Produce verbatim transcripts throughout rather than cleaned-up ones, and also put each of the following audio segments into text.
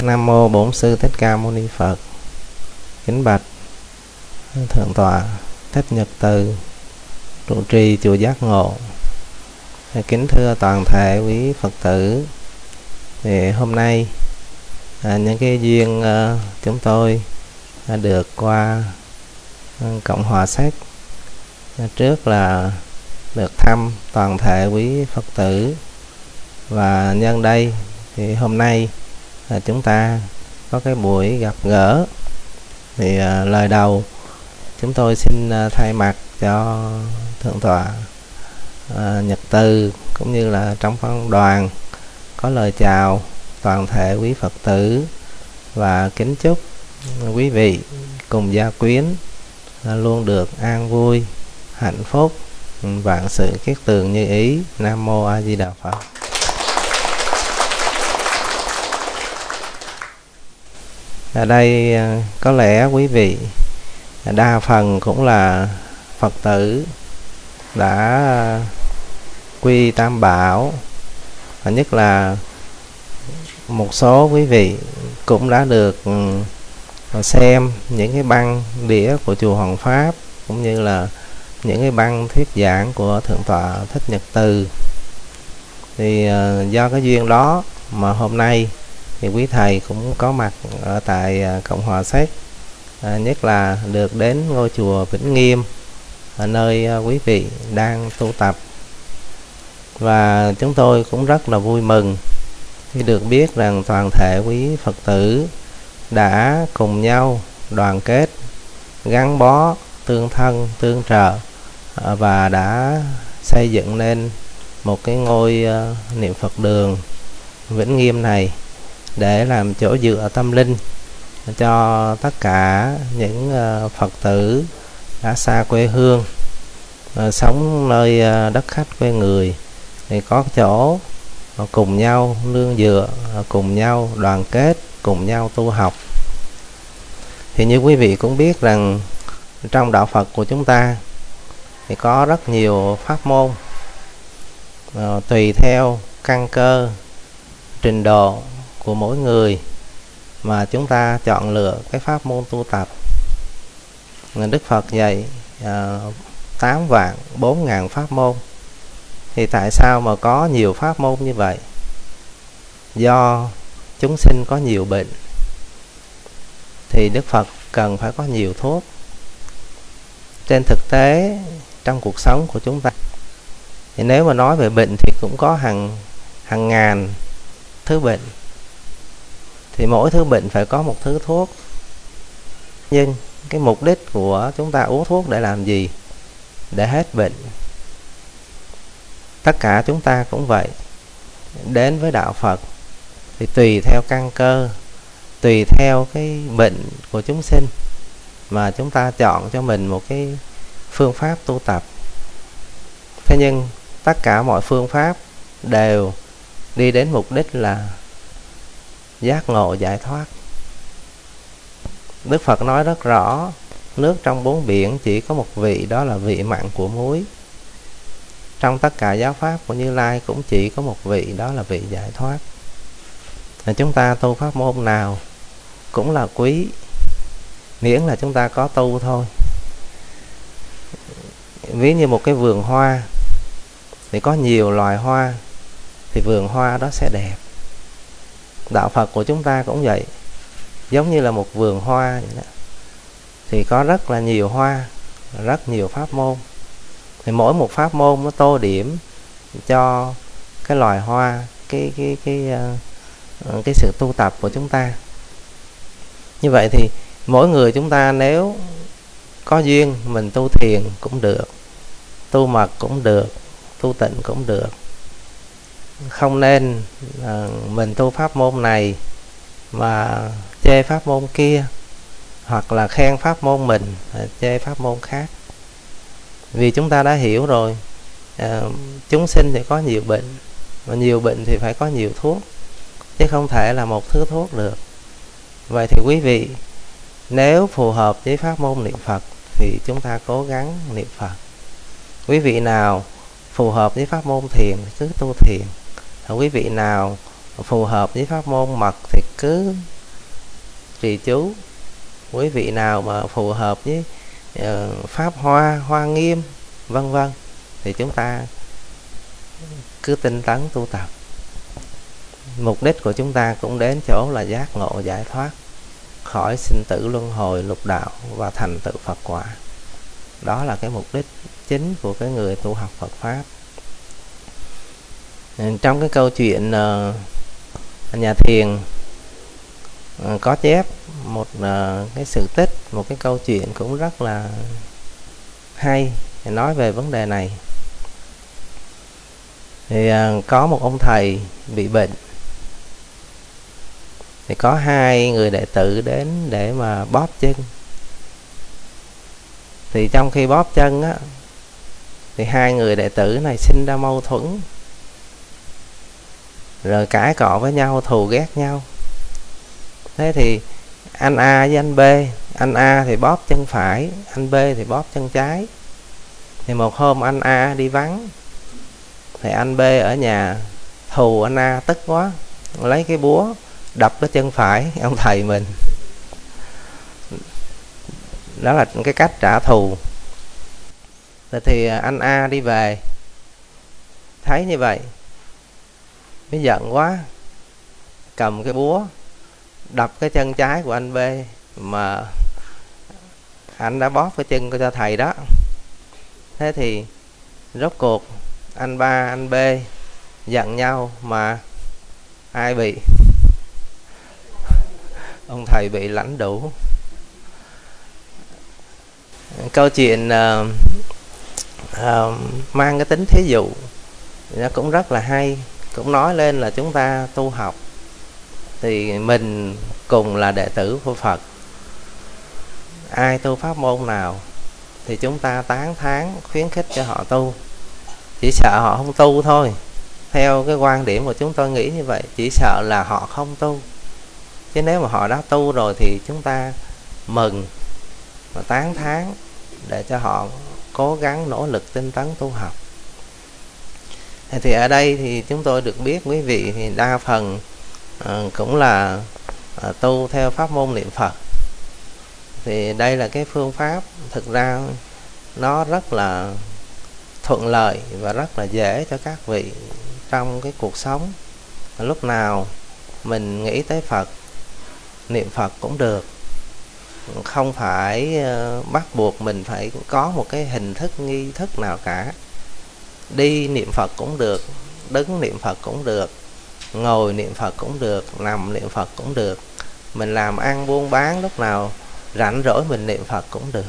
Nam mô Bổn Sư Thích Ca Mâu Ni Phật. Kính bạch Thượng tọa Thích Nhật Từ, trụ trì chùa Giác Ngộ. Kính thưa toàn thể quý Phật tử, thì hôm nay à, những cái duyên à, chúng tôi à, được qua à, Cộng hòa Séc. À, trước là được thăm toàn thể quý Phật tử, và nhân đây thì hôm nay à, chúng ta có cái buổi gặp gỡ. Thì à, lời đầu chúng tôi xin à, thay mặt cho Thượng tọa à, Nhật Từ cũng như là trong phân đoàn có lời chào toàn thể quý Phật tử, và kính chúc quý vị cùng gia quyến à, luôn được an vui, hạnh phúc, vạn sự kiết tường như ý. Nam mô A Di Đà Phật. Ở đây có lẽ quý vị đa phần cũng là Phật tử đã quy Tam Bảo, và nhất là một số quý vị cũng đã được xem những cái băng đĩa của chùa Hoàng Pháp, cũng như là những cái băng thuyết giảng của Thượng tọa Thích Nhật Từ. Thì do cái duyên đó mà hôm nay thì quý thầy cũng có mặt ở tại Cộng hòa Séc, à, nhất là được đến ngôi chùa Vĩnh Nghiêm, ở nơi quý vị đang tu tập. Và chúng tôi cũng rất là vui mừng khi được biết rằng toàn thể quý Phật tử đã cùng nhau đoàn kết, gắn bó, tương thân, tương trợ, và đã xây dựng nên một cái ngôi niệm Phật đường Vĩnh Nghiêm này để làm chỗ dựa tâm linh cho tất cả những Phật tử đã xa quê hương, sống nơi đất khách quê người, thì có chỗ cùng nhau nương dựa, cùng nhau đoàn kết, cùng nhau tu học. Thì như quý vị cũng biết rằng trong đạo Phật của chúng ta thì có rất nhiều pháp môn, à, tùy theo căn cơ, trình độ của mỗi người mà chúng ta chọn lựa cái pháp môn tu tập. Đức Phật dạy à, tám vạn bốn ngàn pháp môn. Thì tại sao mà có nhiều pháp môn như vậy? Do chúng sinh có nhiều bệnh, thì Đức Phật cần phải có nhiều thuốc. Trên thực tế trong cuộc sống của chúng ta, thì nếu mà nói về bệnh thì cũng có hàng hàng ngàn thứ bệnh, thì mỗi thứ bệnh phải có một thứ thuốc. Nhưng cái mục đích của chúng ta uống thuốc để làm gì? Để hết bệnh. Tất cả chúng ta cũng vậy. Đến với đạo Phật thì tùy theo căn cơ, tùy theo cái bệnh của chúng sinh mà chúng ta chọn cho mình một cái phương pháp tu tập. Thế nhưng tất cả mọi phương pháp đều đi đến mục đích là giác ngộ giải thoát. Đức Phật nói rất rõ, nước trong bốn biển chỉ có một vị, đó là vị mặn của muối. Trong tất cả giáo pháp của Như Lai cũng chỉ có một vị, đó là vị giải thoát. Và chúng ta tu pháp môn nào cũng là quý, miễn là chúng ta có tu thôi. Ví như một cái vườn hoa thì có nhiều loài hoa, thì vườn hoa đó sẽ đẹp. Đạo Phật của chúng ta cũng vậy, giống như là một vườn hoa vậy đó. Thì có rất là nhiều hoa, rất nhiều pháp môn. Thì mỗi một pháp môn nó tô điểm cho cái loài hoa, cái cái cái cái, cái sự tu tập của chúng ta. Như vậy thì mỗi người chúng ta nếu có duyên, mình tu thiền cũng được, tu mật cũng được, tu tịnh cũng được. Không nên à, mình tu pháp môn này mà chê pháp môn kia, hoặc là khen pháp môn mình, chê pháp môn khác. Vì chúng ta đã hiểu rồi, à, chúng sinh thì có nhiều bệnh, và nhiều bệnh thì phải có nhiều thuốc, chứ không thể là một thứ thuốc được. Vậy thì quý vị nếu phù hợp với pháp môn niệm Phật thì chúng ta cố gắng niệm Phật. Quý vị nào phù hợp với pháp môn thiền thì cứ tu thiền. Quý vị nào phù hợp với pháp môn mật thì cứ trì chú. Quý vị nào mà phù hợp với uh, pháp hoa, hoa nghiêm vân vân thì chúng ta cứ tinh tấn tu tập. Mục đích của chúng ta cũng đến chỗ là giác ngộ giải thoát khỏi sinh tử luân hồi lục đạo và thành tựu Phật quả. Đó là cái mục đích chính của cái người tu học Phật pháp. Trong cái câu chuyện uh, nhà thiền uh, có chép một uh, cái sự tích, một cái câu chuyện cũng rất là hay nói về vấn đề này. Thì uh, có một ông thầy bị bệnh, thì có hai người đệ tử đến để mà bóp chân. Thì trong khi bóp chân á, thì hai người đệ tử này sinh ra mâu thuẫn, rồi cãi cọ với nhau, thù ghét nhau. Thế thì anh A với anh B, anh A thì bóp chân phải, anh B thì bóp chân trái. Thì một hôm anh A đi vắng, thì anh B ở nhà thù anh A, tức quá, lấy cái búa đập cái chân phải ông thầy mình. Đó là cái cách trả thù. Thì anh A đi về, thấy như vậy mới giận quá, cầm cái búa đập cái chân trái của anh B mà anh đã bóp cái chân cho thầy đó. Thế thì rốt cuộc anh ba, anh B giận nhau mà ai bị? Ông thầy bị lãnh đủ. Câu chuyện uh, uh, mang cái tính thí dụ nó cũng rất là hay, cũng nói lên là chúng ta tu học thì mình cùng là đệ tử của Phật, ai tu pháp môn nào thì chúng ta tán thán khuyến khích cho họ tu. Chỉ sợ họ không tu thôi. Theo cái quan điểm của chúng tôi nghĩ như vậy, chỉ sợ là họ không tu. Chứ nếu mà họ đã tu rồi thì chúng ta mừng và tán thán để cho họ cố gắng nỗ lực tinh tấn tu học. Thì ở đây thì chúng tôi được biết quý vị thì đa phần uh, cũng là uh, tu theo pháp môn niệm Phật. Thì đây là cái phương pháp thực ra nó rất là thuận lợi và rất là dễ cho các vị trong cái cuộc sống. Lúc nào mình nghĩ tới Phật, niệm Phật cũng được, không phải uh, bắt buộc mình phải có một cái hình thức nghi thức nào cả. Đi niệm Phật cũng được, đứng niệm Phật cũng được, ngồi niệm Phật cũng được, nằm niệm Phật cũng được. Mình làm ăn buôn bán lúc nào rảnh rỗi mình niệm Phật cũng được.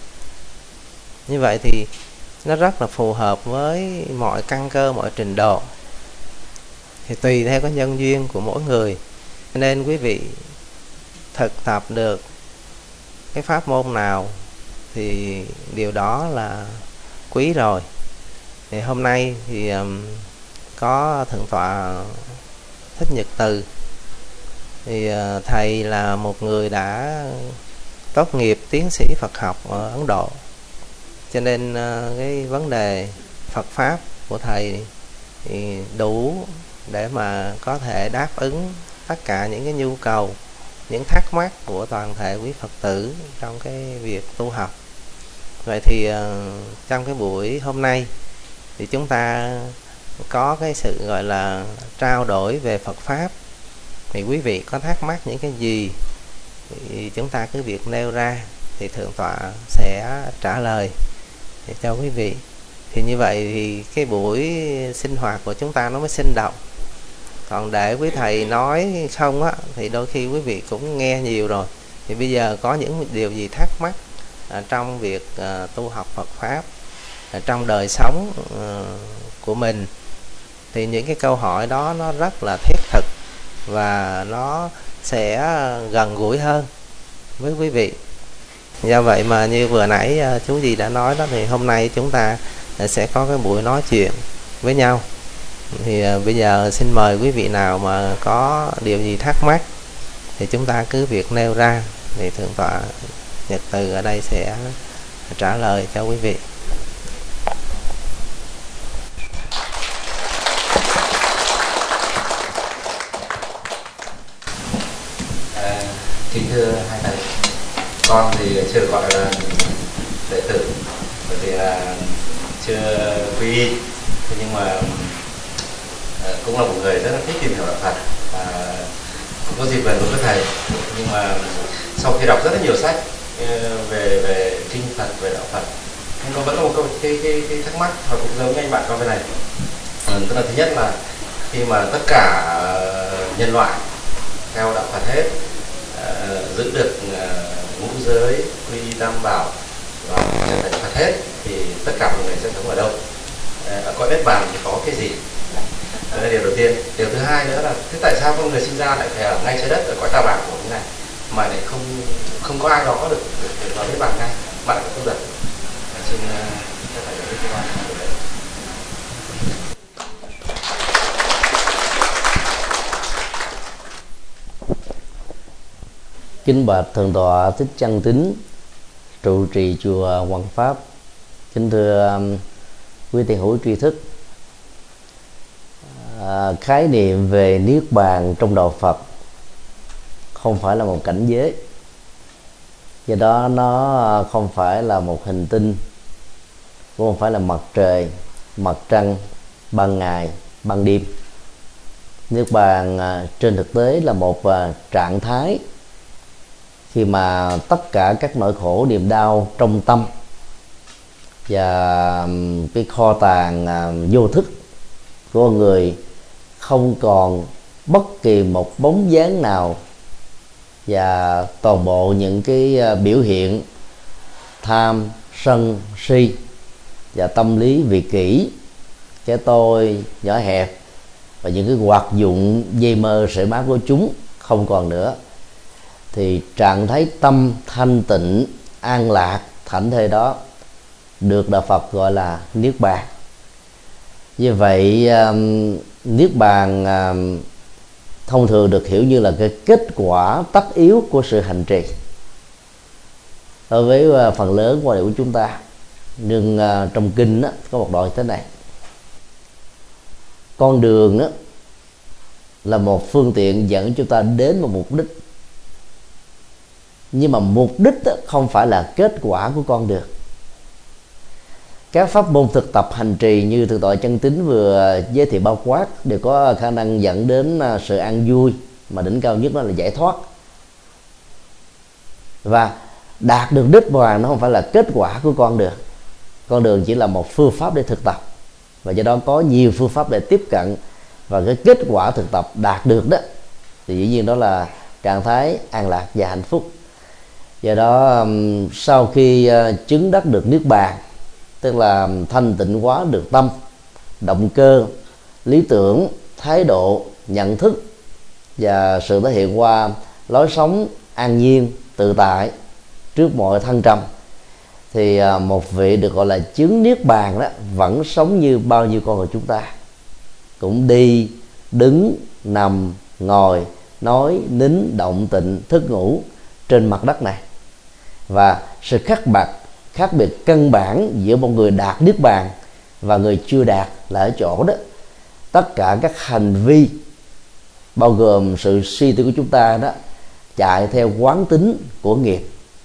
Như vậy thì nó rất là phù hợp với mọi căn cơ, mọi trình độ. Thì tùy theo cái nhân duyên của mỗi người. Nên quý vị thực tập được cái pháp môn nào thì điều đó là quý rồi. Thì hôm nay thì um, có Thượng tọa Thích Nhật Từ. Thì uh, thầy là một người đã tốt nghiệp tiến sĩ Phật học ở Ấn Độ, cho nên uh, cái vấn đề Phật pháp của thầy thì đủ để mà có thể đáp ứng tất cả những cái nhu cầu, những thắc mắc của toàn thể quý Phật tử trong cái việc tu học. Vậy thì uh, trong cái buổi hôm nay thì chúng ta có cái sự gọi là trao đổi về Phật pháp. Thì quý vị có thắc mắc những cái gì thì chúng ta cứ việc nêu ra, thì Thượng tọa sẽ trả lời để cho quý vị. Thì như vậy thì cái buổi sinh hoạt của chúng ta nó mới sinh động. Còn để quý thầy nói không á, thì đôi khi quý vị cũng nghe nhiều rồi. Thì bây giờ có những điều gì thắc mắc à, trong việc à, tu học Phật pháp, à, trong đời sống à, của mình, thì những cái câu hỏi đó nó rất là thiết thực và nó sẽ gần gũi hơn với quý vị. Do vậy mà như vừa nãy à, chú gì đã nói đó, thì hôm nay chúng ta sẽ có cái buổi nói chuyện với nhau. Thì à, bây giờ xin mời quý vị nào mà có điều gì thắc mắc thì chúng ta cứ việc nêu ra, thì Thượng tọa Nhật Từ ở đây sẽ trả lời cho quý vị. Kính thưa hai thầy, con thì chưa gọi là đệ tử bởi vì là chưa quy y, thế nhưng mà cũng là một người rất là thích tìm hiểu đạo Phật và cũng có dịp gần gũi với thầy. Nhưng mà sau khi đọc rất là nhiều sách về về kinh Phật, về đạo Phật, nhưng con vẫn có một câu cái, cái, cái thắc mắc và cũng giống như anh bạn con bên này. Ừ, tức là thứ nhất là khi mà tất cả nhân loại theo đạo Phật hết, uh, giữ được uh, ngũ giới, quy y tam bảo và trở thành Phật hết, thì tất cả mọi người sẽ sống ở đâu? Uh, ở cõi Niết Bàn thì có cái gì? Đó là điều đầu tiên. Điều thứ hai nữa là thế tại sao con người sinh ra lại phải ở ngay trái đất, ở cõi Ta Bà của cái này, mà lại không không có ai đó được được, được vào Niết Bàn ngay, mà lại không được? Xin uh, các thầy giải thích cho con. Kính bạch Thượng tọa Thích Chân Tín, trụ trì chùa Hoàng Pháp. Kính thưa um, quý tiền hữu tri thức. À, khái niệm về niết bàn trong đạo Phật không phải là một cảnh giới, do đó nó không phải là một hành tinh, cũng không phải là mặt trời, mặt trăng, ban ngày, ban đêm. Niết bàn à, trên thực tế là một à, trạng thái khi mà tất cả các nỗi khổ niềm đau trong tâm và cái kho tàng vô thức của con người không còn bất kỳ một bóng dáng nào, và toàn bộ những cái biểu hiện tham, sân, si và tâm lý vị kỷ, cái tôi nhỏ hẹp và những cái hoạt dụng dây mơ sợi mát của chúng không còn nữa, thì trạng thái tâm thanh tịnh, an lạc, thảnh thơi đó được đạo Phật gọi là niết bàn. Như vậy niết bàn thông thường được hiểu như là cái kết quả tất yếu của sự hành trì đối với phần lớn quan điểm của chúng ta. Nhưng trong kinh đó, có một đoạn thế này: con đường đó là một phương tiện dẫn chúng ta đến một mục đích, nhưng mà mục đích không phải là kết quả của con đường. Các pháp môn thực tập hành trì như Thượng tọa Chân Tín vừa giới thiệu bao quát đều có khả năng dẫn đến sự an vui, mà đỉnh cao nhất đó là giải thoát. Và đạt được đích bàn nó không phải là kết quả của con đường. Con đường chỉ là một phương pháp để thực tập, và do đó có nhiều phương pháp để tiếp cận, và cái kết quả thực tập đạt được đó thì dĩ nhiên đó là trạng thái an lạc và hạnh phúc. Do đó sau khi chứng đắc được niết bàn, tức là thanh tịnh hóa được tâm, động cơ, lý tưởng, thái độ, nhận thức và sự thể hiện qua lối sống an nhiên, tự tại trước mọi thăng trầm, thì một vị được gọi là chứng niết bàn đó vẫn sống như bao nhiêu con người chúng ta, cũng đi, đứng, nằm, ngồi, nói, nín, động, tịnh, thức ngủ trên mặt đất này. Và sự khác biệt khác biệt căn bản giữa một người đạt niết bàn và người chưa đạt là ở chỗ đó tất cả các hành vi bao gồm sự suy tư của chúng ta đó chạy theo quán tính của nghiệp,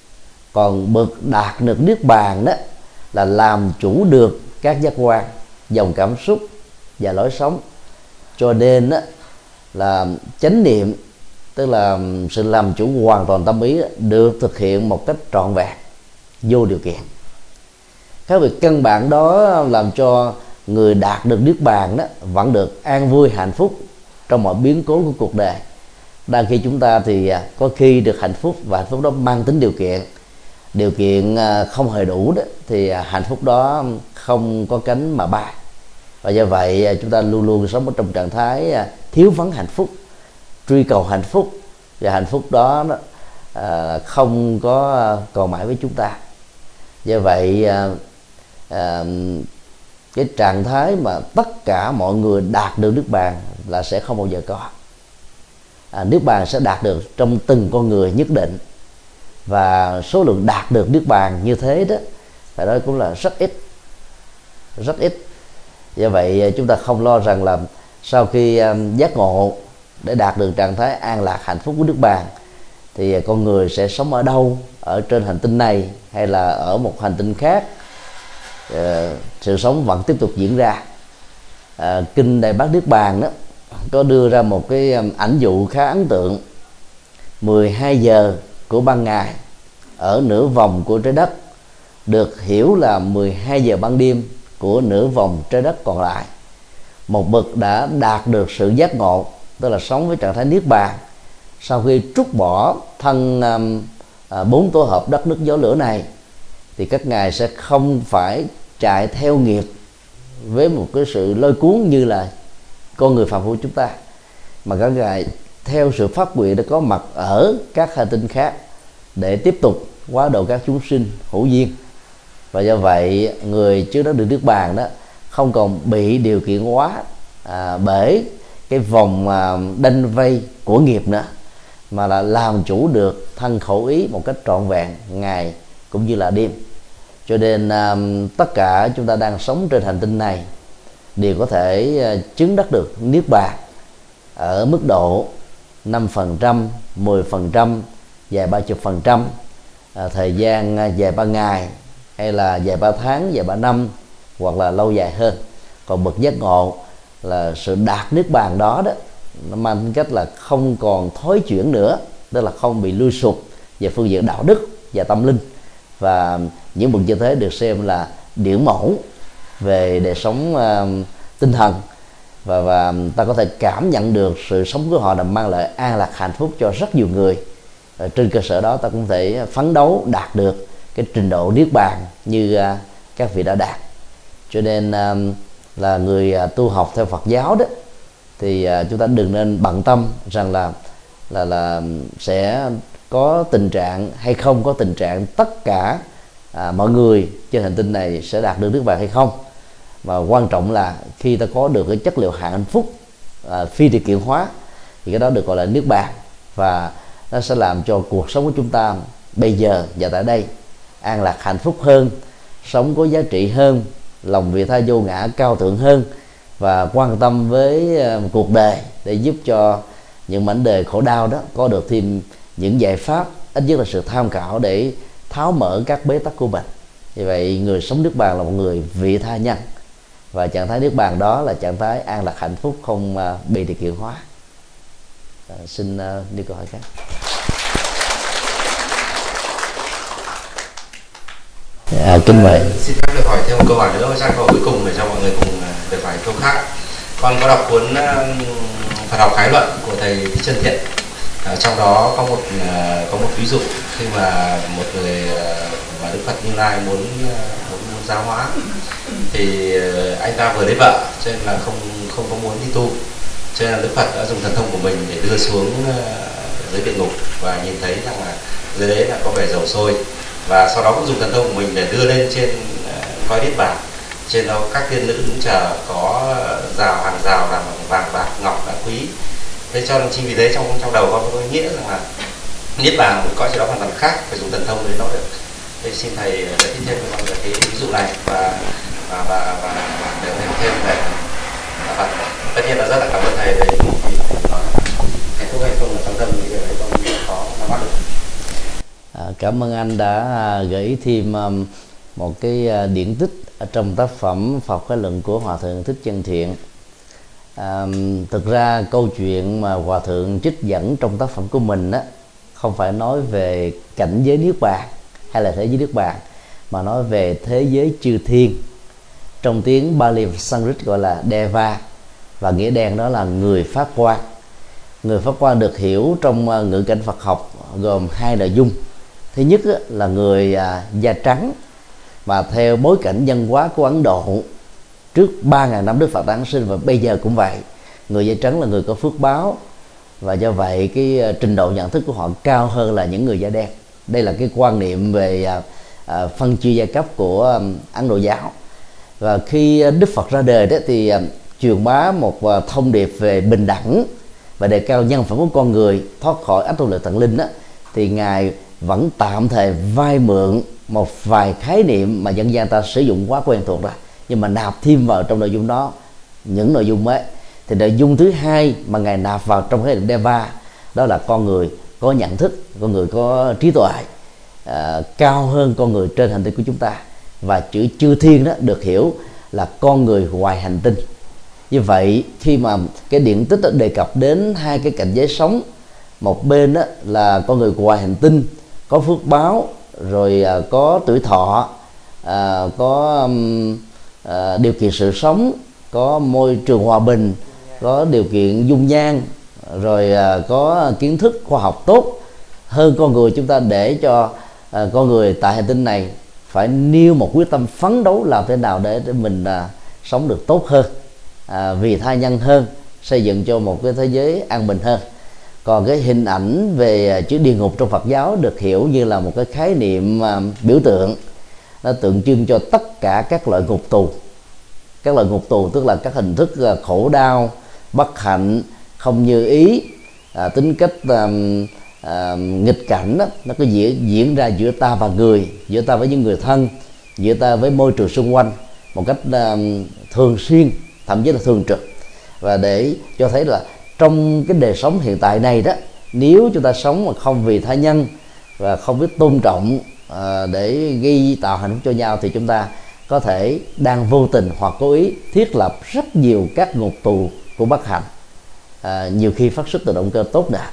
còn bậc đạt được niết bàn đó là làm chủ được các giác quan, dòng cảm xúc và lối sống. Cho nên đó là chánh niệm, tức là sự làm chủ hoàn toàn tâm ý, được thực hiện một cách trọn vẹn, vô điều kiện. Khác biệt căn bản đó làm cho người đạt được niết bàn đó vẫn được an vui, hạnh phúc trong mọi biến cố của cuộc đời. Đang khi chúng ta thì có khi được hạnh phúc, và hạnh phúc đó mang tính điều kiện. Điều kiện không hề đủ đó thì hạnh phúc đó không có cánh mà bay. Và do vậy chúng ta luôn luôn sống ở trong trạng thái thiếu vắng hạnh phúc, truy cầu hạnh phúc, và hạnh phúc đó, đó à, không có còn mãi với chúng ta. Do vậy à, à, cái trạng thái mà tất cả mọi người đạt được niết bàn là sẽ không bao giờ có. à, Niết bàn sẽ đạt được trong từng con người nhất định, và số lượng đạt được niết bàn như thế đó phải nói cũng là rất ít, rất ít. Do vậy chúng ta không lo rằng là sau khi giác ngộ để đạt được trạng thái an lạc hạnh phúc của niết bàn thì con người sẽ sống ở đâu, ở trên hành tinh này hay là ở một hành tinh khác, uh, sự sống vẫn tiếp tục diễn ra. uh, Kinh Đại Bát Niết Bàn đó có đưa ra một cái ảnh dụ khá ấn tượng. mười hai giờ của ban ngày ở nửa vòng của trái đất được hiểu là mười hai giờ ban đêm của nửa vòng trái đất còn lại. Một bậc đã đạt được sự giác ngộ, tức là sống với trạng thái niết bàn, sau khi trút bỏ thân à, bốn tổ hợp đất nước gió lửa này, thì các ngài sẽ không phải chạy theo nghiệp với một cái sự lôi cuốn như là con người phàm phu chúng ta, mà các ngài theo sự phát nguyện đã có mặt ở các hành tinh khác để tiếp tục hóa độ các chúng sinh hữu duyên. Và do vậy người trước đó được niết bàn đó không còn bị điều kiện hóa à, bởi cái vòng à, đanh vây của nghiệp nữa, mà là làm chủ được thân khẩu ý một cách trọn vẹn ngày cũng như là đêm. Cho nên à, tất cả chúng ta đang sống trên hành tinh này đều có thể à, chứng đắc được niết bàn ở mức độ năm phần trăm, mười phần trăm, dài ba mươi phần trăm, à, thời gian à, dài ba ngày hay là dài ba tháng, dài ba năm, hoặc là lâu dài hơn. Còn bậc giác ngộ là sự đạt niết bàn đó đó, nó mang tính cách là không còn thối chuyển nữa, tức là không bị lui sụp về phương diện đạo đức và tâm linh. Và những bậc như thế được xem là điển mẫu về đời sống uh, tinh thần, và, và ta có thể cảm nhận được sự sống của họ là mang lại an lạc hạnh phúc cho rất nhiều người. Ở trên cơ sở đó ta cũng thể phấn đấu đạt được cái trình độ niết bàn như uh, các vị đã đạt. Cho nên uh, là người uh, tu học theo Phật giáo đó, thì uh, chúng ta đừng nên bận tâm rằng là là là sẽ có tình trạng hay không có tình trạng tất cả à, mọi người trên hành tinh này sẽ đạt được niết bàn hay không. Mà quan trọng là khi ta có được cái chất liệu hạnh phúc à, phi điều kiện hóa, thì cái đó được gọi là niết bàn, và nó sẽ làm cho cuộc sống của chúng ta bây giờ và tại đây an lạc hạnh phúc hơn, sống có giá trị hơn, lòng vị tha vô ngã cao thượng hơn, và quan tâm với uh, cuộc đời để giúp cho những mảnh đời khổ đau đó có được thêm những giải pháp, ít nhất là sự tham khảo để tháo mở các bế tắc của mình. Vì vậy người sống niết bàn là một người vị tha nhân, và trạng thái niết bàn đó là trạng thái an lạc hạnh phúc không uh, bị điều kiện hóa. À, xin uh, đi câu hỏi khác. À, kính mời. À, xin phép được hỏi thêm một câu hỏi nữa, sang câu hỏi cuối cùng để cho mọi người cùng được hỏi câu khác. Con có đọc cuốn uh, Phật học khái luận của thầy Thích Trân Thiện. À, trong đó có một uh, có một ví dụ khi mà một người uh, mà Đức Phật Như Lai muốn uh, muốn, muốn giáo hóa, thì uh, anh ta vừa lấy vợ cho nên là không không có muốn đi tu, cho nên là Đức Phật đã dùng thần thông của mình để đưa xuống uh, dưới địa ngục và nhìn thấy rằng là dưới đấy là có vẻ dầu sôi, và sau đó cũng dùng thần thông của mình để đưa lên trên uh, cõi niết bàn. Trên đó các tiên nữ cũng chờ có rào hàng rào làm bằng vàng bạc ngọc đá quý. Thế cho nên chính vì thế trong trong đầu con có ý nghĩa rằng là niết bàn một cõi gì đó hoàn toàn khác, phải dùng thần thông để nó được. Thế xin thầy giải thích thêm cho con về cái ví dụ này và và và và, và để thêm thêm về Phật. Tất nhiên là rất là cảm ơn thầy về vì nói hạnh phúc hay không là trong tâm, những điều đấy con có nắm bắt được. À, cảm ơn anh đã gợi ý thêm um, một cái điển tích ở trong tác phẩm Phật khái luận của Hòa thượng Thích Trân Thiện. À, thực ra câu chuyện mà Hòa thượng trích dẫn trong tác phẩm của mình á, không phải nói về cảnh giới niết bàn hay là thế giới niết bàn, mà nói về thế giới chư thiên. Trong tiếng Bali và Sanskrit gọi là Deva, và nghĩa đen đó là người phát quang. Người phát quang được hiểu trong ngữ cảnh Phật học gồm hai nội dung. Thứ nhất là người à, da trắng, và theo bối cảnh văn hóa của Ấn Độ trước ba nghìn năm Đức Phật Giáng sinh và bây giờ cũng vậy, người da trắng là người có phước báo, và do vậy cái trình độ nhận thức của họ cao hơn là những người da đen. Đây là cái quan niệm về à, à, phân chia giai cấp của um, Ấn Độ giáo. Và khi Đức Phật ra đời đó thì à, truyền bá một à, thông điệp về bình đẳng và đề cao nhân phẩm của con người, thoát khỏi ách tu lực tận linh đó, thì ngài vẫn tạm thời vay mượn một vài khái niệm mà dân gian ta sử dụng quá quen thuộc rồi, nhưng mà nạp thêm vào trong nội dung đó những nội dung mới. Thì nội dung thứ hai mà ngài nạp vào trong khái niệm Deva đó là con người có nhận thức, con người có trí tuệ à, cao hơn con người trên hành tinh của chúng ta. Và chữ chư thiên đó được hiểu là con người ngoài hành tinh. Như vậy khi mà cái điển tích đó đề cập đến hai cái cảnh giới sống, một bên đó là con người ngoài hành tinh có phước báo, rồi à, có tuổi thọ, à, có um, à, điều kiện sự sống, có môi trường hòa bình, có điều kiện dung nhan, rồi à, có kiến thức khoa học tốt hơn con người chúng ta, để cho à, con người tại hành tinh này phải nêu một quyết tâm phấn đấu làm thế nào để, để mình à, sống được tốt hơn, à, vì tha nhân hơn, xây dựng cho một cái thế giới an bình hơn. Còn cái hình ảnh về chữ địa ngục trong Phật giáo được hiểu như là một cái khái niệm à, biểu tượng, nó tượng trưng cho tất cả các loại ngục tù. Các loại ngục tù tức là các hình thức à, khổ đau, bất hạnh, không như ý, à, tính cách à, à, nghịch cảnh đó, nó có diễn, diễn ra giữa ta và người, giữa ta với những người thân, giữa ta với môi trường xung quanh một cách à, thường xuyên, thậm chí là thường trực. Và để cho thấy là trong cái đời sống hiện tại này đó, nếu chúng ta sống mà không vì tha nhân và không biết tôn trọng à, để gây tạo hạnh phúc cho nhau, thì chúng ta có thể đang vô tình hoặc cố ý thiết lập rất nhiều các ngục tù của bất hạnh, à, nhiều khi phát xuất từ động cơ tốt đẹp.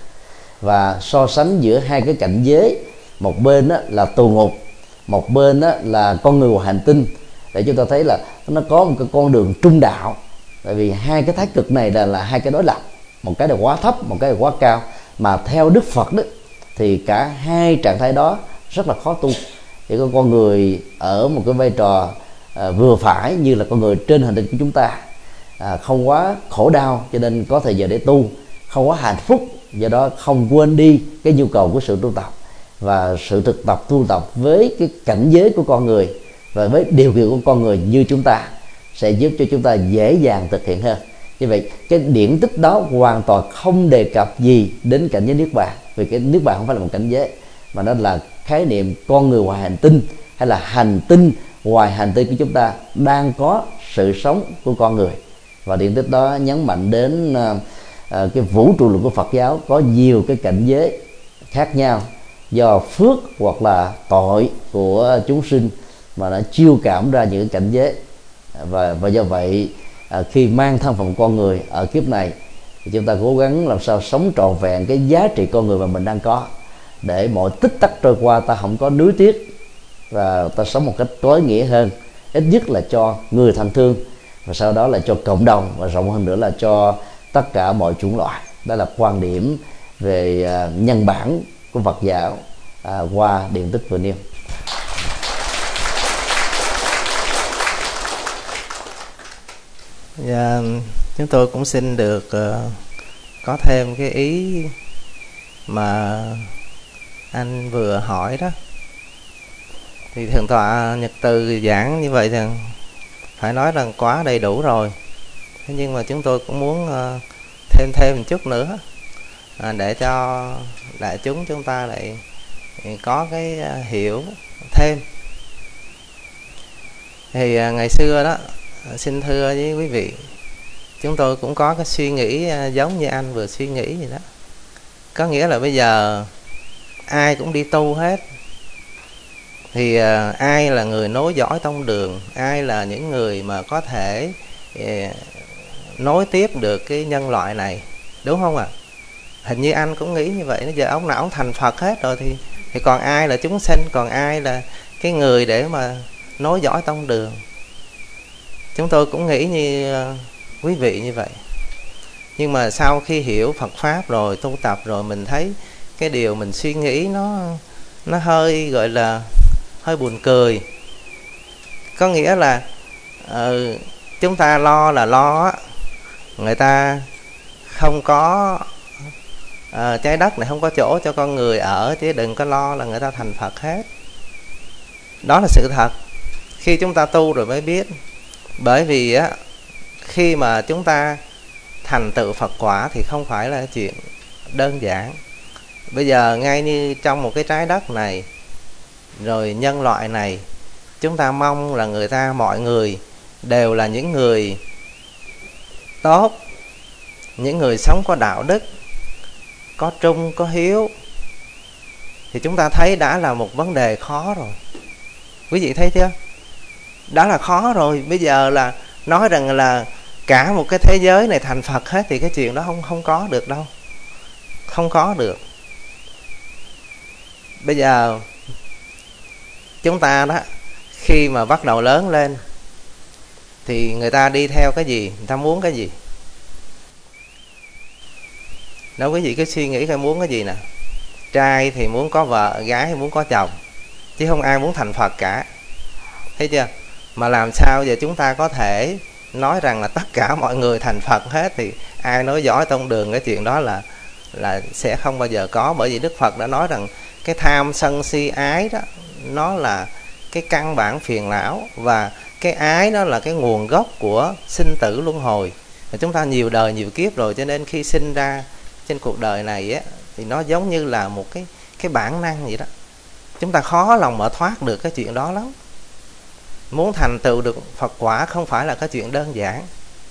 Và so sánh giữa hai cái cảnh giới, một bên đó là tù ngục, một bên đó là con người ngoài hành tinh, để chúng ta thấy là nó có một cái con đường trung đạo. Tại vì hai cái thái cực này là, là hai cái đối lập, một cái là quá thấp, một cái là quá cao. Mà theo Đức Phật đó thì cả hai trạng thái đó rất là khó tu. Chỉ có con người ở một cái vai trò à, vừa phải như là con người trên hành tinh của chúng ta, à, không quá khổ đau cho nên có thời giờ để tu, không quá hạnh phúc do đó không quên đi cái nhu cầu của sự tu tập. Và sự thực tập tu tập với cái cảnh giới của con người và với điều kiện của con người như chúng ta sẽ giúp cho chúng ta dễ dàng thực hiện hơn. Như vậy cái điển tích đó hoàn toàn không đề cập gì đến cảnh giới niết bàn, vì cái niết bàn không phải là một cảnh giới, mà nó là khái niệm con người ngoài hành tinh, hay là hành tinh ngoài hành tinh của chúng ta đang có sự sống của con người. Và điển tích đó nhấn mạnh đến uh, uh, cái vũ trụ luận của Phật giáo có nhiều cái cảnh giới khác nhau do phước hoặc là tội của chúng sinh mà nó chiêu cảm ra những cái cảnh giới. Và, và do vậy à, khi mang thân phận con người ở kiếp này thì chúng ta cố gắng làm sao sống trọn vẹn cái giá trị con người mà mình đang có, để mỗi tích tắc trôi qua ta không có nuối tiếc, và ta sống một cách tối nghĩa hơn, ít nhất là cho người thân thương, và sau đó là cho cộng đồng, và rộng hơn nữa là cho tất cả mọi chủng loại. Đó là quan điểm về à, nhân bản của Phật giáo à, qua điển tích vừa nêu. Dạ, chúng tôi cũng xin được uh, có thêm cái ý mà anh vừa hỏi đó. Thì thượng tọa Nhật Từ giảng như vậy thì phải nói rằng quá đầy đủ rồi. Thế nhưng mà chúng tôi cũng muốn uh, thêm thêm một chút nữa uh, để cho đại chúng chúng ta lại có cái uh, hiểu thêm. Thì uh, ngày xưa đó, xin thưa với quý vị, chúng tôi cũng có cái suy nghĩ giống như anh vừa suy nghĩ vậy đó. Có nghĩa là bây giờ ai cũng đi tu hết, thì uh, ai là người nối dõi tông đường, ai là những người mà có thể uh, nối tiếp được cái nhân loại này, đúng không ạ? À? Hình như anh cũng nghĩ như vậy. Bây giờ ông nào ông thành Phật hết rồi thì thì còn ai là chúng sinh, còn ai là cái người để mà nối dõi tông đường? Chúng tôi cũng nghĩ như uh, quý vị như vậy. Nhưng mà sau khi hiểu Phật Pháp rồi, tu tập rồi, mình thấy cái điều mình suy nghĩ nó nó hơi gọi là hơi buồn cười. Có nghĩa là uh, chúng ta lo là lo, người ta không có uh, trái đất này không có chỗ cho con người ở, chứ đừng có lo là người ta thành Phật hết. Đó là sự thật. Khi chúng ta tu rồi mới biết. Bởi vì á, khi mà chúng ta thành tựu Phật quả thì không phải là chuyện đơn giản. Bây giờ ngay như trong một cái trái đất này, rồi nhân loại này, chúng ta mong là người ta, mọi người đều là những người tốt, những người sống có đạo đức, có trung, có hiếu, thì chúng ta thấy đã là một vấn đề khó rồi. Quý vị thấy chưa? Đã là khó rồi. Bây giờ là nói rằng là cả một cái thế giới này thành Phật hết thì cái chuyện đó không không có được đâu. Không có được. Bây giờ chúng ta đó, khi mà bắt đầu lớn lên thì người ta đi theo cái gì, người ta muốn cái gì? Nếu quý vị cứ suy nghĩ coi muốn cái gì nè. Trai thì muốn có vợ, gái thì muốn có chồng, chứ không ai muốn thành Phật cả. Thấy chưa? Mà làm sao giờ chúng ta có thể nói rằng là tất cả mọi người thành Phật hết, thì ai nói giỏi tông đường cái chuyện đó là là sẽ không bao giờ có. Bởi vì Đức Phật đã nói rằng cái tham sân si ái đó, nó là cái căn bản phiền não, và cái ái đó là cái nguồn gốc của sinh tử luân hồi. Và chúng ta nhiều đời nhiều kiếp rồi, cho nên khi sinh ra trên cuộc đời này á, thì nó giống như là một cái cái bản năng vậy đó. Chúng ta khó lòng mà thoát được cái chuyện đó lắm. Muốn thành tựu được Phật quả không phải là cái chuyện đơn giản.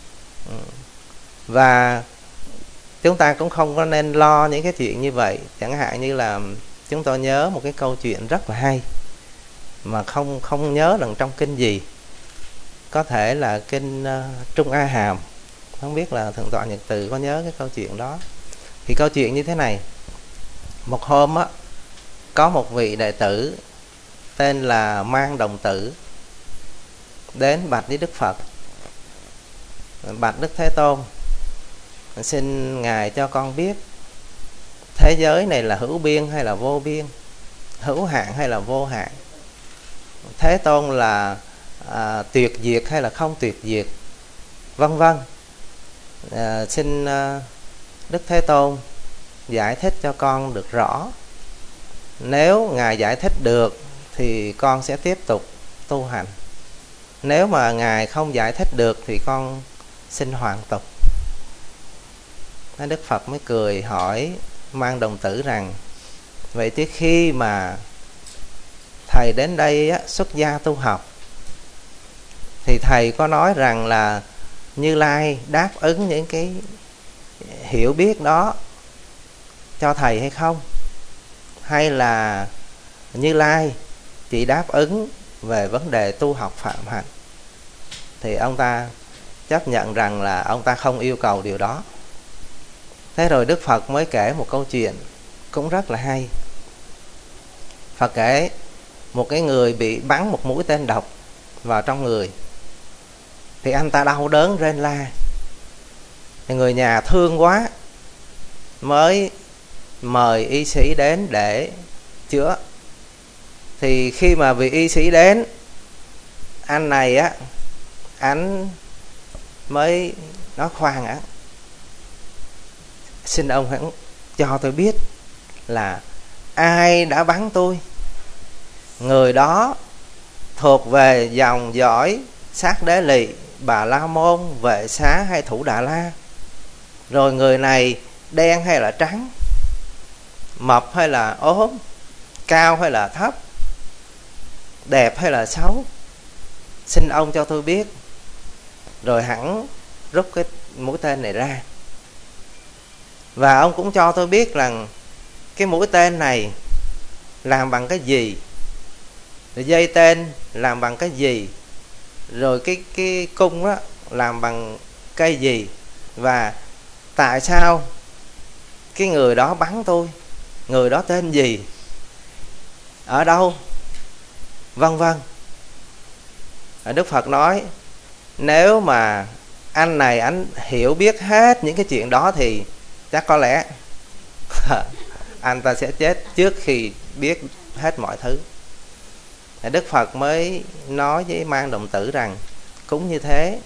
Và chúng ta cũng không có nên lo những cái chuyện như vậy. Chẳng hạn như là chúng tôi nhớ một cái câu chuyện rất là hay, mà không không nhớ rằng trong kinh gì, có thể là kinh uh, Trung A Hàm, không biết là Thượng tọa Nhật Từ có nhớ cái câu chuyện đó. Thì câu chuyện như thế này: một hôm á, có một vị đệ tử tên là Mang Đồng Tử đến bạch với Đức Phật, bạch Đức Thế Tôn, xin Ngài cho con biết thế giới này là hữu biên hay là vô biên, hữu hạn hay là vô hạn, Thế Tôn là à, tuyệt diệt hay là không tuyệt diệt, vân vân. À, xin à, Đức Thế Tôn giải thích cho con được rõ. Nếu Ngài giải thích được thì con sẽ tiếp tục tu hành. Nếu mà Ngài không giải thích được thì con xin hoàn tục. Đức Phật mới cười hỏi Mang Đồng Tử rằng: vậy chứ khi mà thầy đến đây á, xuất gia tu học, thì thầy có nói rằng là Như Lai đáp ứng những cái hiểu biết đó cho thầy hay không? Hay là Như Lai chỉ đáp ứng về vấn đề tu học phạm hạnh? Thì ông ta chấp nhận rằng là ông ta không yêu cầu điều đó. Thế rồi Đức Phật mới kể một câu chuyện cũng rất là hay. Phật kể một cái người bị bắn một mũi tên độc vào trong người, thì anh ta đau đớn rên la. Thì người nhà thương quá mới mời y sĩ đến để chữa. Thì khi mà vị y sĩ đến, anh này á, anh mới nói: khoan á, xin ông hãy cho tôi biết là ai đã bắn tôi. Người đó thuộc về dòng dõi Sát Đế Lị, Bà La Môn, Vệ Xá hay Thủ Đà La. Rồi người này đen hay là trắng, mập hay là ốm, cao hay là thấp, đẹp hay là xấu, xin ông cho tôi biết. Rồi hẳn rút cái mũi tên này ra. Và ông cũng cho tôi biết rằng cái mũi tên này làm bằng cái gì, rồi dây tên làm bằng cái gì, rồi cái, cái cung đó làm bằng cây gì, và tại sao cái người đó bắn tôi, người đó tên gì, ở đâu, vân vân. Đức Phật nói nếu mà anh này anh hiểu biết hết những cái chuyện đó thì chắc có lẽ anh ta sẽ chết trước khi biết hết mọi thứ. Đức Phật mới nói với Mang Đồng Tử rằng cũng như thế.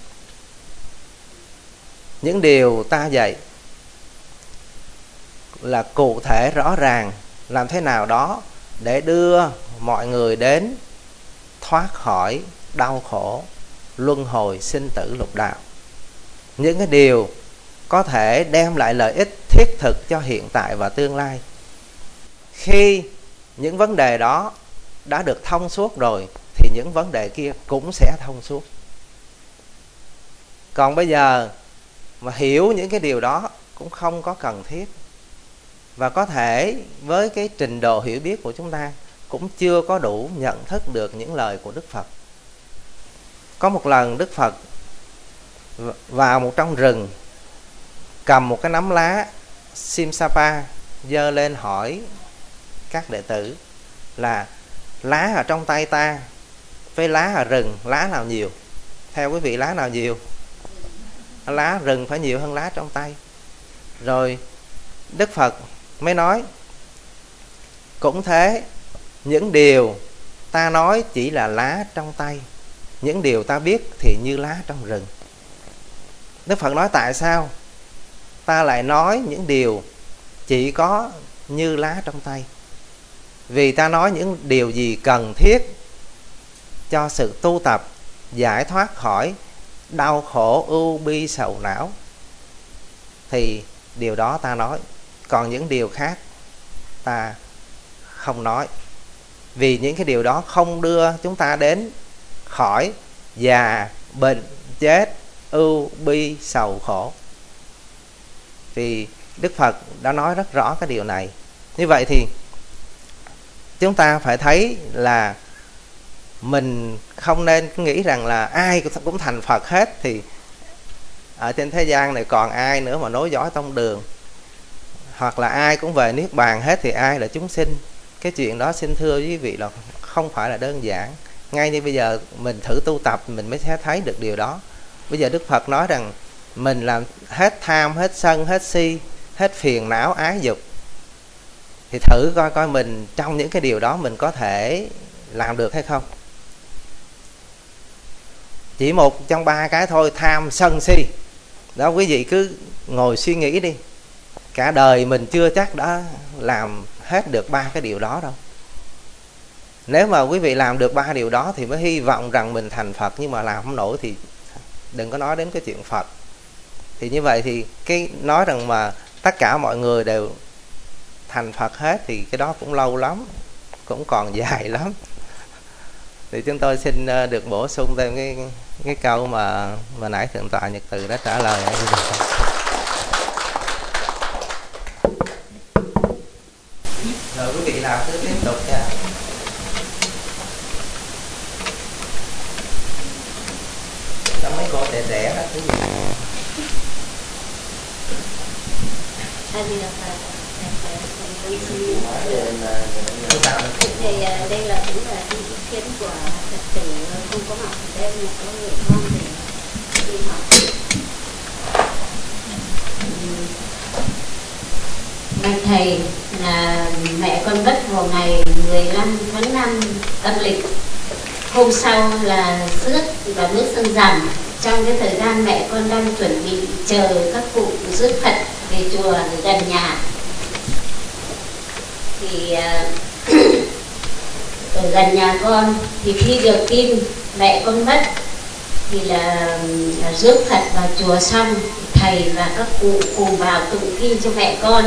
Những điều ta dạy là cụ thể rõ ràng, làm thế nào đó để đưa mọi người đến thoát khỏi đau khổ luân hồi sinh tử lục đạo. Những cái điều có thể đem lại lợi ích thiết thực cho hiện tại và tương lai. Khi những vấn đề đó đã được thông suốt rồi thì những vấn đề kia cũng sẽ thông suốt. Còn bây giờ mà hiểu những cái điều đó cũng không có cần thiết. Và có thể với cái trình độ hiểu biết của chúng ta cũng chưa có đủ nhận thức được những lời của Đức Phật. Có một lần Đức Phật vào một trong rừng, cầm một cái nắm lá Simsapa, giơ lên hỏi các đệ tử là lá ở trong tay ta với lá ở rừng, lá nào nhiều? Theo quý vị lá nào nhiều? Lá rừng phải nhiều hơn lá trong tay. Rồi Đức Phật mới nói, cũng thế, những điều ta nói chỉ là lá trong tay, những điều ta biết thì như lá trong rừng. Đức Phật nói tại sao ta lại nói những điều chỉ có như lá trong tay? Vì ta nói những điều gì cần thiết cho sự tu tập giải thoát khỏi đau khổ ưu bi sầu não thì điều đó ta nói, còn những điều khác ta không nói. Vì những cái điều đó không đưa chúng ta đến khỏi già, bệnh, chết, ưu bi sầu khổ. Vì Đức Phật đã nói rất rõ cái điều này. Như vậy thì chúng ta phải thấy là mình không nên nghĩ rằng là ai cũng thành Phật hết, thì ở trên thế gian này còn ai nữa mà nối dõi tông đường, hoặc là ai cũng về Niết Bàn hết thì ai là chúng sinh. Cái chuyện đó xin thưa quý vị là không phải là đơn giản. Ngay như bây giờ mình thử tu tập mình mới thấy được điều đó. Bây giờ Đức Phật nói rằng mình làm hết tham, hết sân, hết si, hết phiền não ái dục, thì thử coi coi mình trong những cái điều đó mình có thể làm được hay không. Chỉ một trong ba cái thôi, tham sân si đó, quý vị cứ ngồi suy nghĩ đi. Cả đời mình chưa chắc đã làm hết được ba cái điều đó đâu. Nếu mà quý vị làm được ba điều đó thì mới hy vọng rằng mình thành Phật. Nhưng mà làm không nổi thì đừng có nói đến cái chuyện Phật. Thì như vậy thì cái nói rằng mà tất cả mọi người đều thành Phật hết thì cái đó cũng lâu lắm, cũng còn dài lắm. Thì chúng tôi xin được bổ sung thêm cái cái câu mà mà nãy Thượng tọa Nhật Từ đã trả lời. Rồi quý vị nào cứ tiếp tục nha. Trong mấy cô trẻ trẻ đó quý vị. Thì đây là cũng là ý kiến của Phật tử không có học ở đây, mà có người con để đi học. Bạch thầy, là mẹ con mất vào ngày mười lăm tháng năm âm lịch. Hôm sau là rước và bước sang rằm. Trong cái thời gian mẹ con đang chuẩn bị chờ các cụ rước Phật về chùa gần nhà, thì ở gần nhà con thì khi được tin mẹ con mất thì là rước Phật vào chùa xong, thầy và các cụ cùng vào tụng kinh cho mẹ con.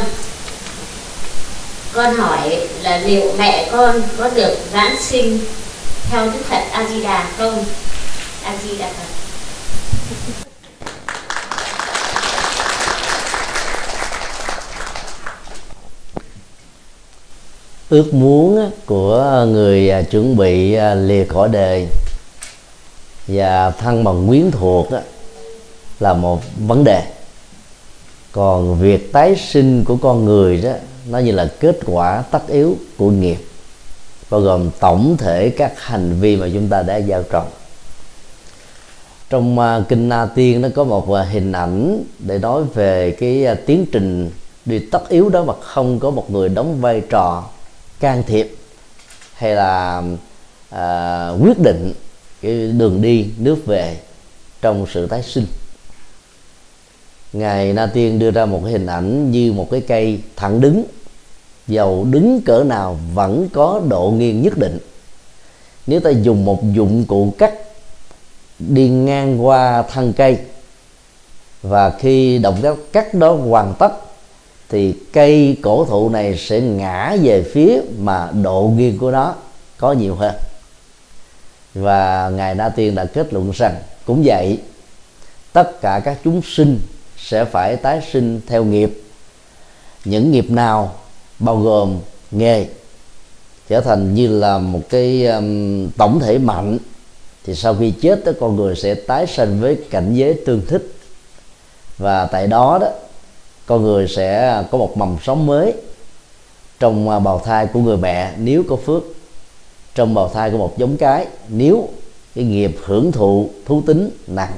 Con hỏi là liệu mẹ con có được vãng sinh theo Đức Phật A Di Đà không? A Di Đà Phật. Ước muốn của người chuẩn bị lìa cõi đời và thân bằng quyến thuộc là một vấn đề. Còn việc tái sinh của con người đó, nó như là kết quả tất yếu của nghiệp, bao gồm tổng thể các hành vi mà chúng ta đã gieo trồng. Trong uh, kinh Na Tiên nó có một uh, hình ảnh để nói về cái uh, tiến trình đi tất yếu đó, mà không có một người đóng vai trò can thiệp hay là uh, quyết định cái đường đi nước về trong sự tái sinh. Ngài Na Tiên đưa ra một cái hình ảnh như một cái cây thẳng đứng, dầu đứng cỡ nào vẫn có độ nghiêng nhất định. Nếu ta dùng một dụng cụ cắt đi ngang qua thân cây, và khi động tác cắt đó hoàn tất thì cây cổ thụ này sẽ ngã về phía mà độ nghiêng của nó có nhiều hơn. Và Ngài Na Tiên đã kết luận rằng cũng vậy, tất cả các chúng sinh sẽ phải tái sinh theo nghiệp, những nghiệp nào bao gồm nghề trở thành như là một cái um, tổng thể mạnh, thì sau khi chết đó, con người sẽ tái sanh với cảnh giới tương thích, và tại đó đó con người sẽ có một mầm sống mới trong bào thai của người mẹ nếu có phước, trong bào thai của một giống cái nếu cái nghiệp hưởng thụ thú tính nặng.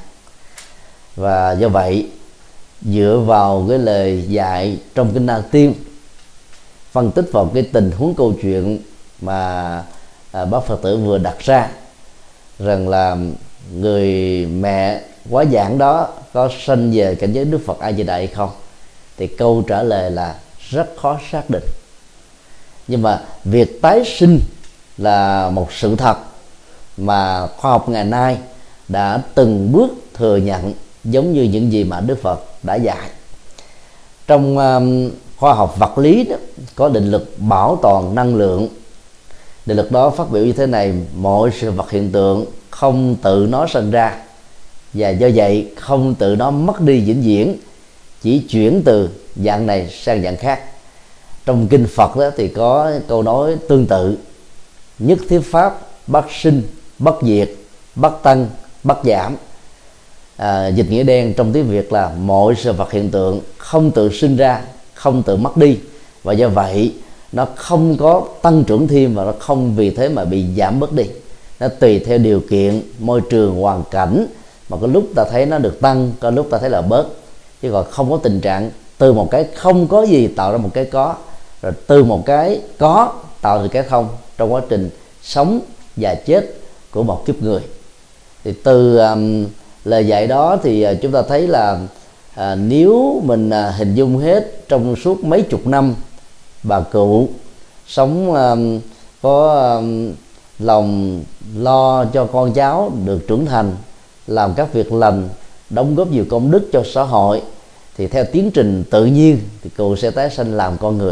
Và do vậy, dựa vào cái lời dạy trong kinh Na Tiên, phân tích vào cái tình huống câu chuyện mà à, bác Phật tử vừa đặt ra, rằng là người mẹ quá giảng đó có sanh về cảnh giới Đức Phật A Di Đà hay không, thì câu trả lời là rất khó xác định. Nhưng mà việc tái sinh là một sự thật mà khoa học ngày nay đã từng bước thừa nhận, giống như những gì mà Đức Phật đã dạy. Trong um, khoa học vật lý đó, có định luật bảo toàn năng lượng. Định luật đó phát biểu như thế này: mọi sự vật hiện tượng không tự nó sinh ra, và do vậy không tự nó mất đi vĩnh viễn, chỉ chuyển từ dạng này sang dạng khác. Trong kinh Phật đó thì có câu nói tương tự: nhất thiết pháp bất sinh bất diệt, bất tăng bất giảm. À, dịch nghĩa đen trong tiếng Việt là mọi sự vật hiện tượng không tự sinh ra, không tự mất đi, và do vậy nó không có tăng trưởng thêm, và nó không vì thế mà bị giảm bớt đi. Nó tùy theo điều kiện, môi trường, hoàn cảnh, mà có lúc ta thấy nó được tăng, có lúc ta thấy là bớt, chứ còn không có tình trạng từ một cái không có gì tạo ra một cái có, rồi từ một cái có tạo ra cái không trong quá trình sống và chết của một kiếp người. Thì từ um, lời dạy đó thì uh, chúng ta thấy là uh, nếu mình uh, hình dung hết trong suốt mấy chục năm bà cụ sống um, có um, lòng lo cho con cháu được trưởng thành, làm các việc lành, đóng góp nhiều công đức cho xã hội, thì theo tiến trình tự nhiên thì cụ sẽ tái sanh làm con người.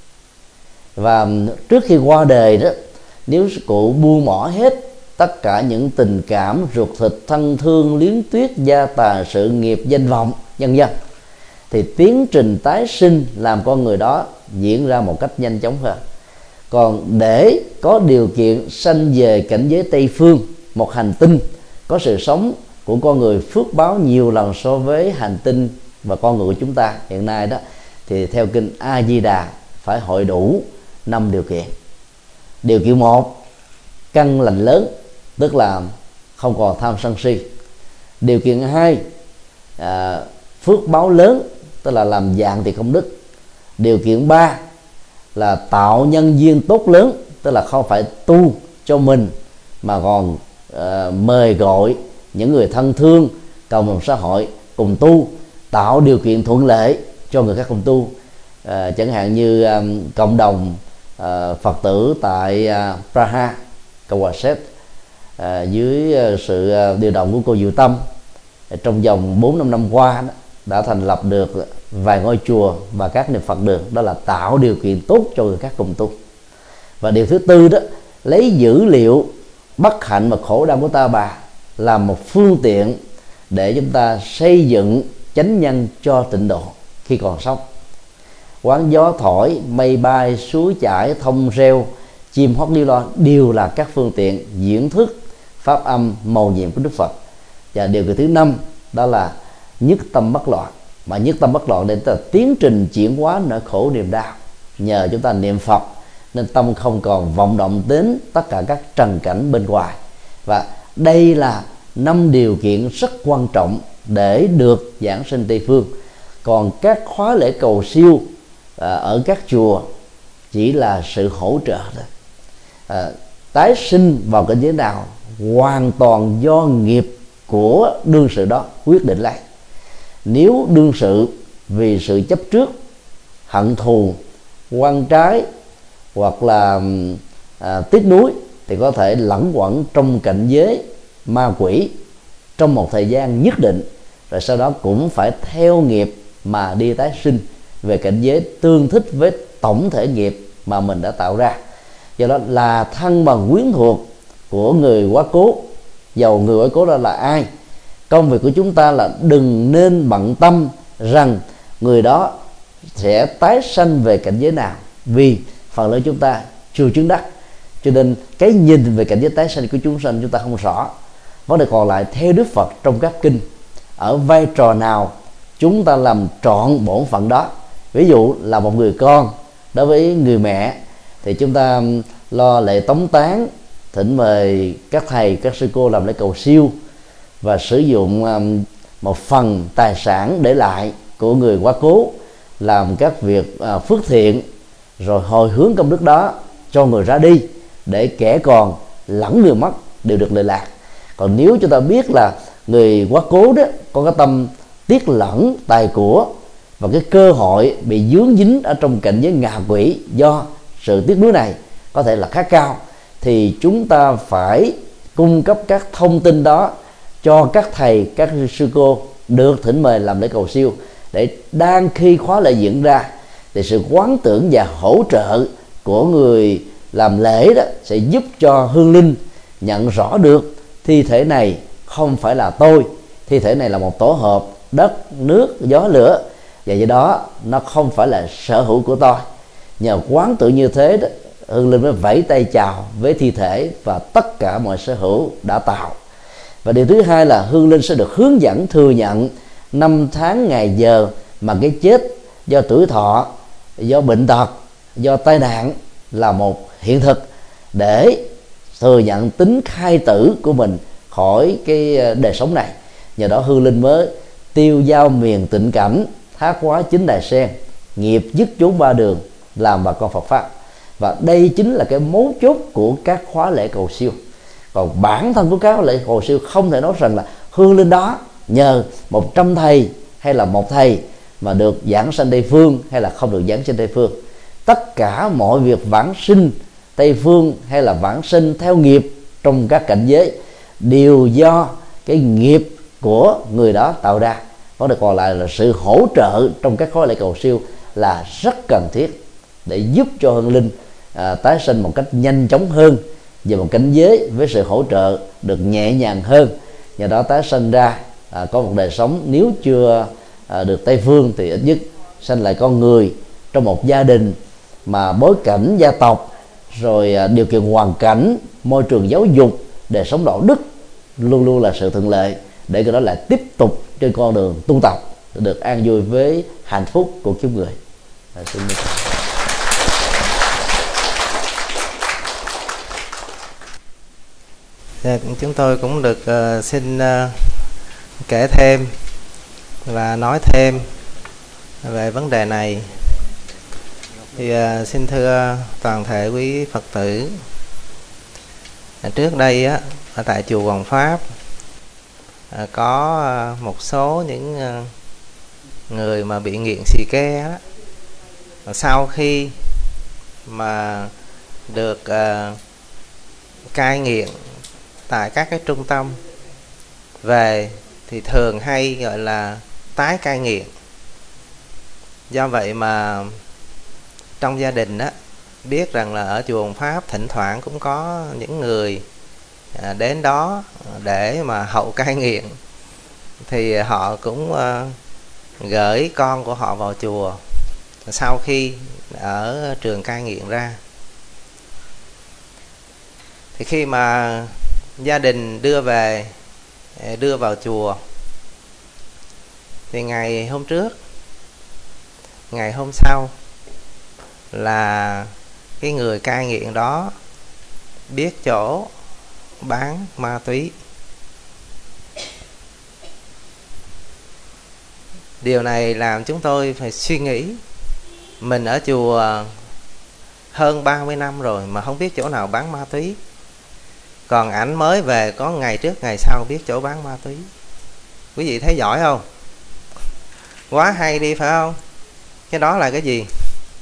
Và trước khi qua đời đó, nếu cụ buông bỏ hết tất cả những tình cảm ruột thịt, thân thương, luyến tuyết, gia tài, sự nghiệp, danh vọng, vân vân, thì tiến trình tái sinh làm con người đó diễn ra một cách nhanh chóng hơn. Còn để có điều kiện sanh về cảnh giới Tây Phương, một hành tinh có sự sống của con người phước báo nhiều lần so với hành tinh và con người của chúng ta hiện nay đó, thì theo kinh A Di Đà phải hội đủ năm điều kiện. Điều kiện một, căn lành lớn, tức là không còn tham sân si. Điều kiện hai, à, phước báo lớn, tức là làm dạng thì không đức. Điều kiện ba là tạo nhân duyên tốt lớn, tức là không phải tu cho mình mà còn à, mời gọi những người thân thương, cộng đồng xã hội cùng tu, tạo điều kiện thuận lợi cho người khác cùng tu. À, chẳng hạn như à, cộng đồng à, Phật tử tại à, Praha, Cộng hòa Séc, à, dưới à, sự à, điều động của cô Diệu Tâm, trong vòng bốn năm năm qua đó, đã thành lập được vài ngôi chùa và các niệm Phật đường. Đó là tạo điều kiện tốt cho người khác cùng tu. Và điều thứ tư đó, lấy dữ liệu bất hạnh và khổ đau của ta bà làm một phương tiện để chúng ta xây dựng chánh nhân cho tịnh độ khi còn sống. Quán gió thổi, mây bay, suối chảy, thông reo, chim hót líu lo đều là các phương tiện diễn thức pháp âm mầu nhiệm của Đức Phật. Và điều thứ năm đó là nhất tâm bất loạn. Mà nhất tâm bất loạn để là tiến trình chuyển hóa nỗi khổ niềm đau. Nhờ chúng ta niệm Phật nên tâm không còn vọng động đến tất cả các trần cảnh bên ngoài. Và đây là năm điều kiện rất quan trọng để được giảng sinh Tây Phương. Còn các khóa lễ cầu siêu à, ở các chùa chỉ là sự hỗ trợ thôi. À, tái sinh vào cảnh giới nào hoàn toàn do nghiệp của đương sự đó quyết định lại. Nếu đương sự vì sự chấp trước, hận thù, oan trái hoặc là à, tiếc nuối thì có thể lẩn quẩn trong cảnh giới ma quỷ trong một thời gian nhất định, rồi sau đó cũng phải theo nghiệp mà đi tái sinh về cảnh giới tương thích với tổng thể nghiệp mà mình đã tạo ra. Do đó là thân bằng quyến thuộc của người quá cố, dầu người quá cố đó là ai, công việc của chúng ta là đừng nên bận tâm rằng người đó sẽ tái sanh về cảnh giới nào, vì phần lớn chúng ta chưa chứng đắc, cho nên cái nhìn về cảnh giới tái sanh của chúng sanh chúng ta không rõ. Vấn đề còn lại, theo Đức Phật trong các kinh, ở vai trò nào chúng ta làm trọn bổn phận đó. Ví dụ là một người con, đối với người mẹ thì chúng ta lo lễ tống táng, thỉnh mời các thầy các sư cô làm lễ cầu siêu, và sử dụng một phần tài sản để lại của người quá cố làm các việc phước thiện, rồi hồi hướng công đức đó cho người ra đi, để kẻ còn lẫn người mất đều được lợi lạc. Còn nếu chúng ta biết là người quá cố đó có cái tâm tiếc lẫn tài của, và cái cơ hội bị dướng dính ở trong cảnh giới ngạ quỷ do sự tiếc nuối này có thể là khá cao, thì chúng ta phải cung cấp các thông tin đó cho các thầy các sư cô được thỉnh mời làm lễ cầu siêu, để đang khi khóa lễ diễn ra thì sự quán tưởng và hỗ trợ của người làm lễ đó sẽ giúp cho hương linh nhận rõ được thi thể này không phải là tôi, thi thể này là một tổ hợp đất, nước, gió, lửa, và do đó nó không phải là sở hữu của tôi. Nhờ quán tưởng như thế đó, hương linh mới vẫy tay chào với thi thể và tất cả mọi sở hữu đã tạo. Và điều thứ hai là hương linh sẽ được hướng dẫn thừa nhận năm tháng ngày giờ mà cái chết do tuổi thọ, do bệnh tật, do tai nạn là một hiện thực, để thừa nhận tính khai tử của mình khỏi cái đời sống này. Nhờ đó hương linh mới tiêu giao miền tịnh cảnh, thác hóa chính đài sen, nghiệp dứt chốn ba đường, làm bà con Phật pháp. Và đây chính là cái mấu chốt của các khóa lễ cầu siêu. Còn bản thân của các khóa lễ cầu siêu không thể nói rằng là hương linh đó nhờ một trăm thầy hay là một thầy mà được giảng sanh Tây Phương hay là không được giảng sanh Tây Phương. Tất cả mọi việc vãng sinh Tây Phương hay là vãng sinh theo nghiệp trong các cảnh giới đều do cái nghiệp của người đó tạo ra. Vấn đề còn lại là sự hỗ trợ trong các khóa lễ cầu siêu là rất cần thiết để giúp cho hương linh à, tái sinh một cách nhanh chóng hơn về một cảnh giới với sự hỗ trợ được nhẹ nhàng hơn. Nhờ đó tái sinh ra à, có một đời sống, nếu chưa à, được Tây Phương thì ít nhất sanh lại con người trong một gia đình mà bối cảnh gia tộc, rồi à, điều kiện hoàn cảnh, môi trường giáo dục, đời sống đạo đức luôn luôn là sự thuận lợi, để cái đó lại tiếp tục trên con đường tu tập được an vui với hạnh phúc của kiếp người. À, xin Dạ, chúng tôi cũng được uh, xin uh, kể thêm và nói thêm về vấn đề này. Thì uh, xin thưa toàn thể quý Phật tử, trước đây á, ở tại chùa Hoàng Pháp uh, có uh, một số những uh, người mà bị nghiện xì ke đó, sau khi mà được uh, cai nghiện tại các cái trung tâm về thì thường hay gọi là tái cai nghiện. Do vậy mà trong gia đình á, biết rằng là ở chùa Hồng Pháp thỉnh thoảng cũng có những người à, đến đó để mà hậu cai nghiện, thì họ cũng à, gửi con của họ vào chùa sau khi ở trường cai nghiện ra. Thì khi mà gia đình đưa về đưa vào chùa thì ngày hôm trước, ngày hôm sau là cái người cai nghiện đó biết chỗ bán ma túy. Điều này làm chúng tôi phải suy nghĩ, mình ở chùa hơn ba mươi năm rồi mà không biết chỗ nào bán ma túy, còn ảnh mới về có ngày trước ngày sau biết chỗ bán ma túy. Quý vị thấy giỏi không? Quá hay đi, phải không? Cái đó là cái gì?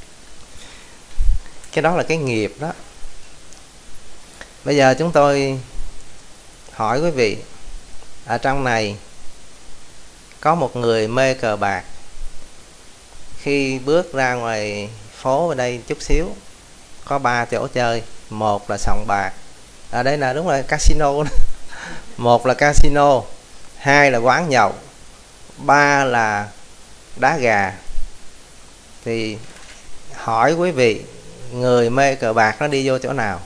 Cái đó là cái nghiệp đó. Bây giờ chúng tôi hỏi quý vị, ở trong này có một người mê cờ bạc, khi bước ra ngoài phố ở đây chút xíu có ba chỗ chơi. Một là sòng bạc, ở đây là đúng là casino đó. Một là casino, hai là quán nhậu, ba là đá gà. Thì hỏi quý vị, người mê cờ bạc nó đi vô chỗ nào?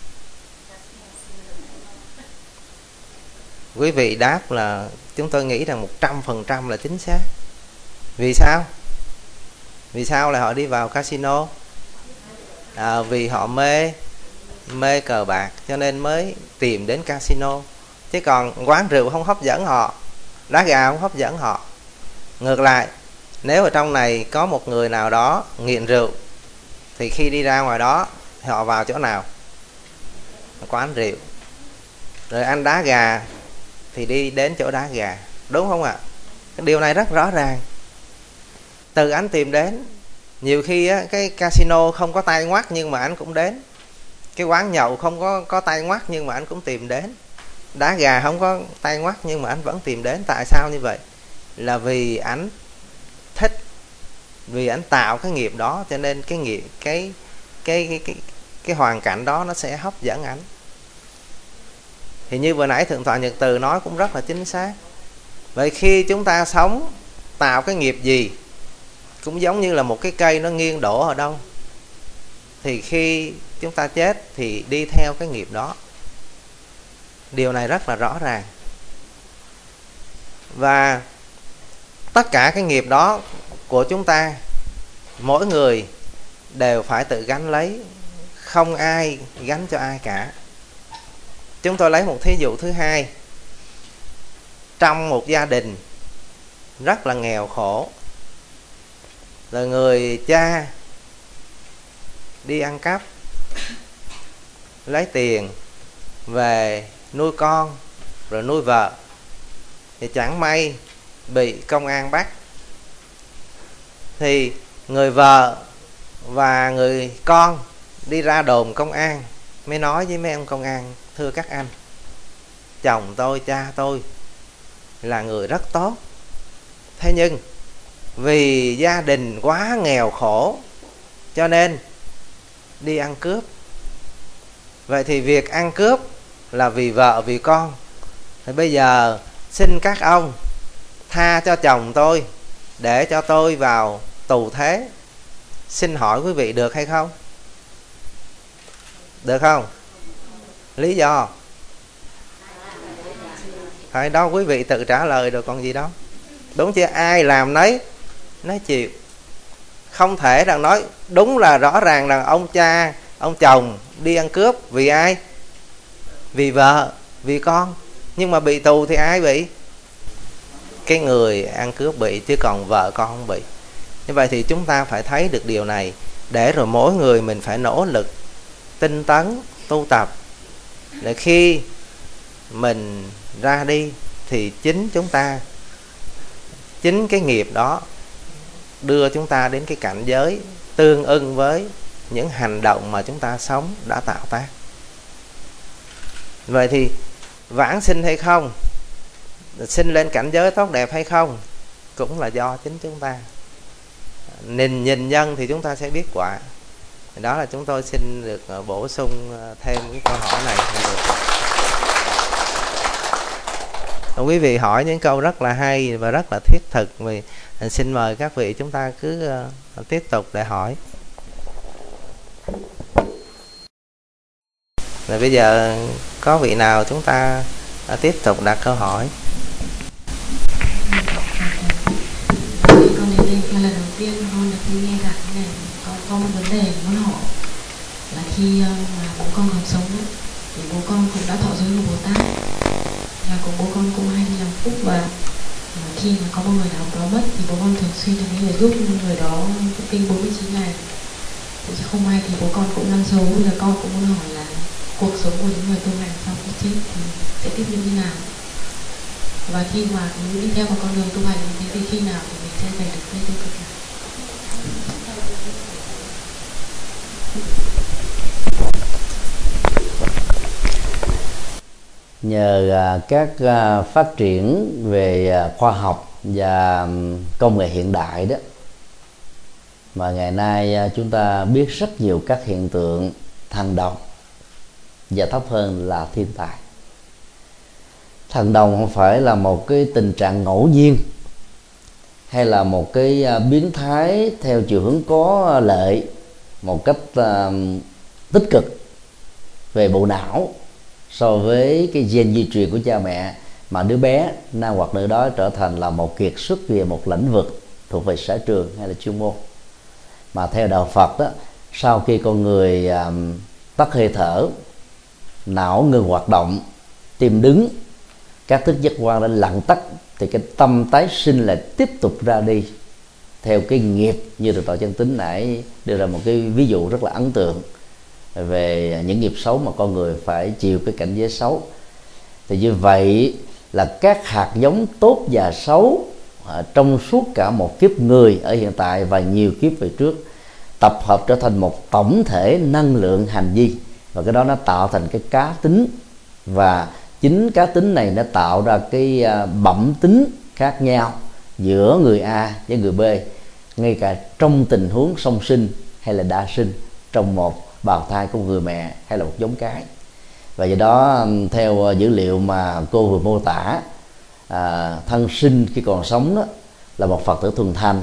Quý vị đáp là chúng tôi nghĩ rằng một trăm phần trăm là chính xác. Vì sao? Vì sao lại họ đi vào casino? À, vì họ mê mê cờ bạc cho nên mới tìm đến casino. Chứ còn quán rượu không hấp dẫn họ, đá gà không hấp dẫn họ. Ngược lại, nếu ở trong này có một người nào đó nghiện rượu thì khi đi ra ngoài đó họ vào chỗ nào? Quán rượu. Rồi ăn đá gà thì đi đến chỗ đá gà, đúng không ạ? Cái điều này rất rõ ràng. Từ anh tìm đến. Nhiều khi á, cái casino không có tay ngoắt nhưng mà anh cũng đến. Cái quán nhậu không có, có tay ngoắt nhưng mà anh cũng tìm đến. Đá gà không có tay ngoắt nhưng mà anh vẫn tìm đến. Tại sao như vậy? Là vì anh thích, vì anh tạo cái nghiệp đó, cho nên cái nghiệp cái cái cái cái, cái hoàn cảnh đó nó sẽ hấp dẫn anh. Thì như vừa nãy Thượng tọa Nhật Từ nói cũng rất là chính xác. Vậy khi chúng ta sống tạo cái nghiệp gì cũng giống như là một cái cây nó nghiêng đổ ở đâu, thì khi chúng ta chết thì đi theo cái nghiệp đó. Điều này rất là rõ ràng. Và tất cả cái nghiệp đó của chúng ta, mỗi người đều phải tự gánh lấy, không ai gánh cho ai cả. Chúng tôi lấy một thí dụ thứ hai. Trong một gia đình rất là nghèo khổ, rồi người cha đi ăn cắp, lấy tiền về nuôi con rồi nuôi vợ, thì chẳng may bị công an bắt. Thì người vợ và người con đi ra đồn công an, mới nói với mấy ông công an: thưa các anh, chồng tôi, cha tôi là người rất tốt, thế nhưng vì gia đình quá nghèo khổ cho nên đi ăn cướp. Vậy thì việc ăn cướp là vì vợ, vì con. Thì bây giờ xin các ông tha cho chồng tôi để cho tôi vào tù thế. Xin hỏi quý vị được hay không? Được không? Lý do? Phải đó, quý vị tự trả lời rồi còn gì đâu. Đúng chưa? Ai làm nấy nói chịu. Không thể rằng nói đúng là rõ ràng rằng ông cha, ông chồng đi ăn cướp vì ai? Vì vợ, vì con. Nhưng mà bị tù thì ai bị? Cái người ăn cướp bị, chứ còn vợ con không bị. Như vậy thì chúng ta phải thấy được điều này, để rồi mỗi người mình phải nỗ lực tinh tấn tu tập, để khi mình ra đi thì chính chúng ta, chính cái nghiệp đó đưa chúng ta đến cái cảnh giới tương ưng với những hành động mà chúng ta sống đã tạo tác. Vậy thì vãng sinh hay không, sinh lên cảnh giới tốt đẹp hay không, cũng là do chính chúng ta. Nhìn nhìn nhân thì chúng ta sẽ biết quả. Đó là chúng tôi xin được bổ sung thêm cái câu hỏi này. Quý vị hỏi những câu rất là hay và rất là thiết thực. Vì xin mời các vị chúng ta cứ uh, tiếp tục để hỏi. Rồi bây giờ có vị nào chúng ta uh, tiếp tục đặt câu hỏi. Con đến đây là lần đầu tiên con được nghe giảng cái này. Con có một vấn đề muốn hỏi là khi mà bố con còn sống ấy, thì bố con cũng đã thọ giới của Bồ Tát, và cũng bố con cũng hay đi làm phúc, và khi mà có một người nào đó mất thì bố con thường xuyên là người giúp người đó tụng kinh bốn mươi chín ngày. Thì không may thì bố con cũng đang xấu. Bây giờ con cũng muốn hỏi là cuộc sống của những người tu hành sau khi chết thì sẽ tiếp như thế nào, và khi mà đi theo một con đường tu hành như thế thì khi nào thì mình sẽ giành được cái tiêu cực này? Nhờ các phát triển về khoa học và công nghệ hiện đại đó, mà ngày nay chúng ta biết rất nhiều các hiện tượng thần đồng, và thấp hơn là thiên tài. Thần đồng không phải là một cái tình trạng ngẫu nhiên hay là một cái biến thái theo chiều hướng có lợi một cách uh, tích cực về bộ não so với cái gen di truyền của cha mẹ, mà đứa bé nam hoặc nữ đó trở thành là một kiệt xuất về một lĩnh vực thuộc về sở trường hay là chuyên môn. Mà theo đạo Phật đó, sau khi con người um, tắt hơi thở, não ngừng hoạt động, tim đứng, các thức giác quan đã lặng tắt, thì cái tâm tái sinh lại tiếp tục ra đi theo cái nghiệp như được Tổ Chân Tín nãy đưa ra một cái ví dụ rất là ấn tượng về những nghiệp xấu mà con người phải chịu cái cảnh giới xấu. Thì như vậy là các hạt giống tốt và xấu trong suốt cả một kiếp người ở hiện tại và nhiều kiếp về trước tập hợp trở thành một tổng thể năng lượng hành vi, và cái đó nó tạo thành cái cá tính, và chính cá tính này nó tạo ra cái bẩm tính khác nhau giữa người A với người B, ngay cả trong tình huống song sinh hay là đa sinh trong một bào thai của người mẹ hay là một giống cái. Và do đó theo dữ liệu mà cô vừa mô tả, à, thân sinh khi còn sống đó là một Phật tử thuần thành,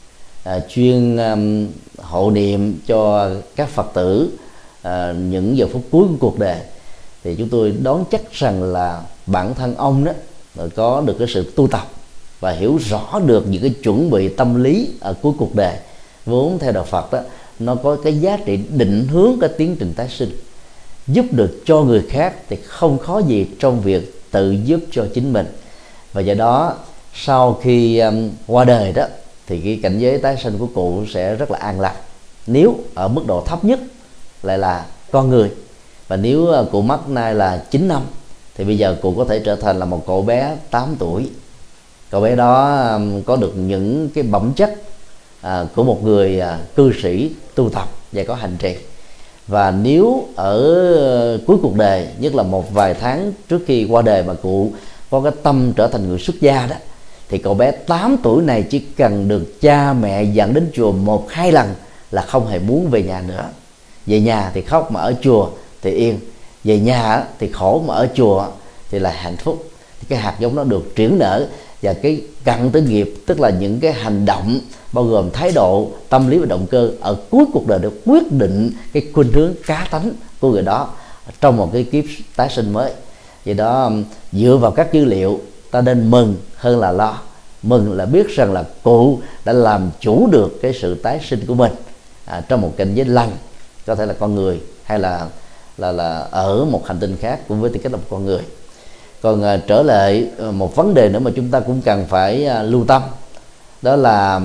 à, chuyên um, hộ niệm cho các Phật tử à, những giờ phút cuối của cuộc đời, thì chúng tôi đoán chắc rằng là bản thân ông đó có được cái sự tu tập và hiểu rõ được những cái chuẩn bị tâm lý ở cuối cuộc đời, vốn theo đạo Phật đó nó có cái giá trị định hướng cái tiến trình tái sinh, giúp được cho người khác thì không khó gì trong việc tự giúp cho chính mình. Và do đó sau khi um, qua đời đó thì cái cảnh giới tái sinh của cụ sẽ rất là an lành, nếu ở mức độ thấp nhất lại là con người. Và nếu uh, cụ mất nay là chín năm thì bây giờ cụ có thể trở thành là một cậu bé tám tuổi. Cậu bé đó um, có được những cái bẩm chất uh, của một người uh, cư sĩ tu tập và có hành trì. Và nếu ở cuối cuộc đời, nhất là một vài tháng trước khi qua đời, mà cụ có cái tâm trở thành người xuất gia đó, thì cậu bé tám tuổi này chỉ cần được cha mẹ dẫn đến chùa một hai lần là không hề muốn về nhà nữa. Về nhà thì khóc, mà ở chùa thì yên. Về nhà thì khổ, mà ở chùa thì là hạnh phúc. Thì cái hạt giống nó được triển nở, và cái cận tử nghiệp, tức là những cái hành động bao gồm thái độ, tâm lý và động cơ ở cuối cuộc đời được quyết định cái khuynh hướng cá tánh của người đó trong một cái kiếp tái sinh mới. Vì đó dựa vào các dữ liệu, ta nên mừng hơn là lo. Mừng là biết rằng là cụ đã làm chủ được cái sự tái sinh của mình à, trong một cảnh giới lành, có thể là con người hay là là là ở một hành tinh khác cũng với tư cách là một con người. Còn uh, trở lại uh, một vấn đề nữa mà chúng ta cũng cần phải uh, lưu tâm, đó là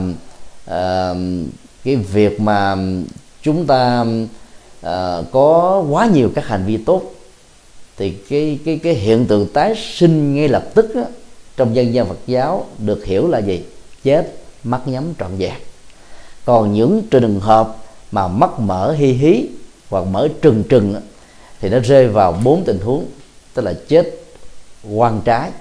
uh, cái việc mà chúng ta uh, có quá nhiều các hành vi tốt, thì cái cái cái hiện tượng tái sinh ngay lập tức đó, trong dân gian Phật giáo được hiểu là gì? Chết mắt nhắm trọn vẹn. Còn những trường hợp mà mắt mở hi hí hoặc mở trừng trừng đó, thì nó rơi vào bốn tình huống, tức là chết oan trái,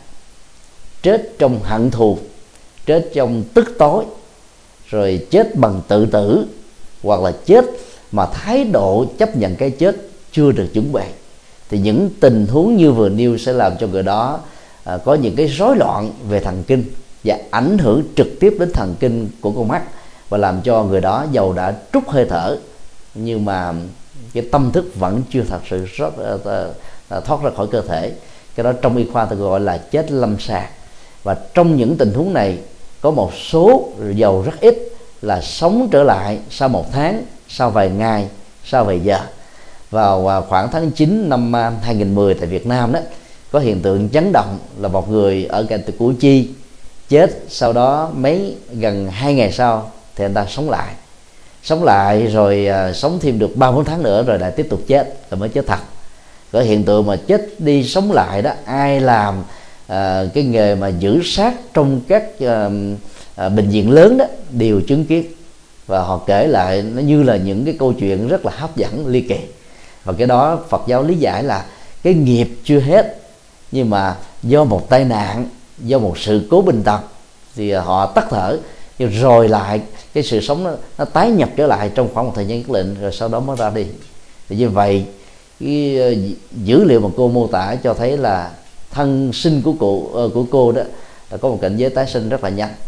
chết trong hận thù, chết trong tức tối, rồi chết bằng tự tử, hoặc là chết mà thái độ chấp nhận cái chết chưa được chuẩn bị. Thì những tình huống như vừa nêu sẽ làm cho người đó à, có những cái rối loạn về thần kinh và ảnh hưởng trực tiếp đến thần kinh của con mắt, và làm cho người đó dầu đã trút hơi thở nhưng mà cái tâm thức vẫn chưa thật sự rất, uh, thoát ra khỏi cơ thể. Cái đó trong y khoa ta gọi là chết lâm sàng. Và trong những tình huống này có một số dầu rất ít là sống trở lại sau một tháng, sau vài ngày, sau vài giờ. Vào khoảng tháng chín năm hai không một không tại Việt Nam đó, có hiện tượng chấn động là một người ở cạnh Củ Chi chết, sau đó mấy gần hai ngày sau thì anh ta sống lại sống lại rồi à, sống thêm được ba bốn tháng nữa rồi lại tiếp tục chết, rồi mới chết thật. Cái hiện tượng mà chết đi sống lại đó, ai làm à, cái nghề mà giữ xác trong các à, à, bệnh viện lớn đó đều chứng kiến, và họ kể lại nó như là những cái câu chuyện rất là hấp dẫn, ly kỳ. Và cái đó Phật giáo lý giải là cái nghiệp chưa hết, nhưng mà do một tai nạn, do một sự cố bệnh tật thì họ tắt thở, nhưng rồi lại cái sự sống nó, nó tái nhập trở lại trong khoảng một thời gian nhất định, rồi sau đó mới ra đi. Thì như vậy cái dữ liệu mà cô mô tả cho thấy là thân sinh của cô của cô đó là có một cảnh giới tái sinh rất là nhanh.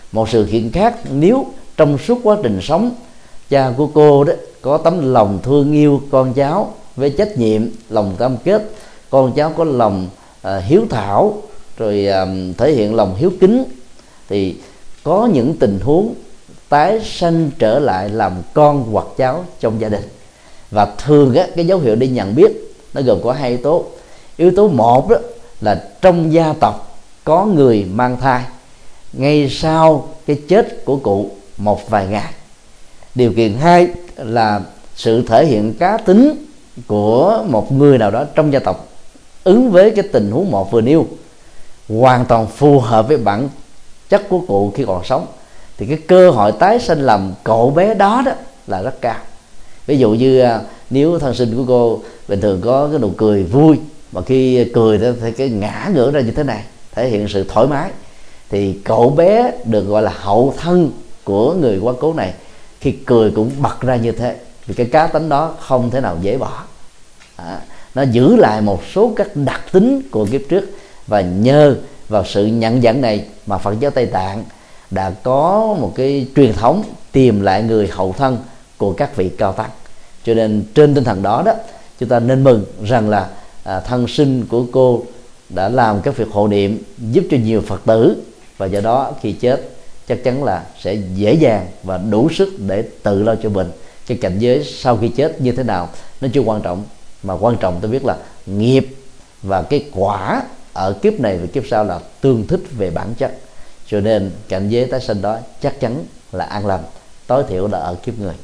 Một sự kiện khác, nếu trong suốt quá trình sống, cha của cô đó có tấm lòng thương yêu con cháu với trách nhiệm, lòng cam kết, con cháu có lòng uh, hiếu thảo, rồi uh, thể hiện lòng hiếu kính, thì có những tình huống tái sanh trở lại làm con hoặc cháu trong gia đình. Và thường á, cái dấu hiệu để nhận biết nó gồm có hai yếu tố. Yếu tố một đó là trong gia tộc có người mang thai ngay sau cái chết của cụ một vài ngày. Điều kiện hai là sự thể hiện cá tính của một người nào đó trong gia tộc ứng với cái tình huống một vừa nêu, hoàn toàn phù hợp với bản chất của cụ khi còn sống, thì cái cơ hội tái sinh làm cậu bé đó đó là rất cao. Ví dụ như nếu thân sinh của cô bình thường có cái nụ cười vui, mà khi cười thì cái ngã ngửa ra như thế này, thể hiện sự thoải mái, thì cậu bé được gọi là hậu thân của người quá cố này khi cười cũng bật ra như thế, vì cái cá tính đó không thể nào dễ bỏ. À, nó giữ lại một số các đặc tính của kiếp trước, và nhờ vào sự nhận dẫn này mà Phật giáo Tây Tạng đã có một cái truyền thống tìm lại người hậu thân của các vị cao tăng. Cho nên trên tinh thần đó đó, chúng ta nên mừng rằng là à, thân sinh của cô đã làm các việc hộ niệm giúp cho nhiều Phật tử, và do đó khi chết chắc chắn là sẽ dễ dàng và đủ sức để tự lo cho mình. Cái cảnh giới sau khi chết như thế nào nó chưa quan trọng, mà quan trọng tôi biết là nghiệp và cái quả ở kiếp này và kiếp sau là tương thích về bản chất. Cho nên cảnh giới tái sinh đó chắc chắn là an lành, tối thiểu là ở kiếp người.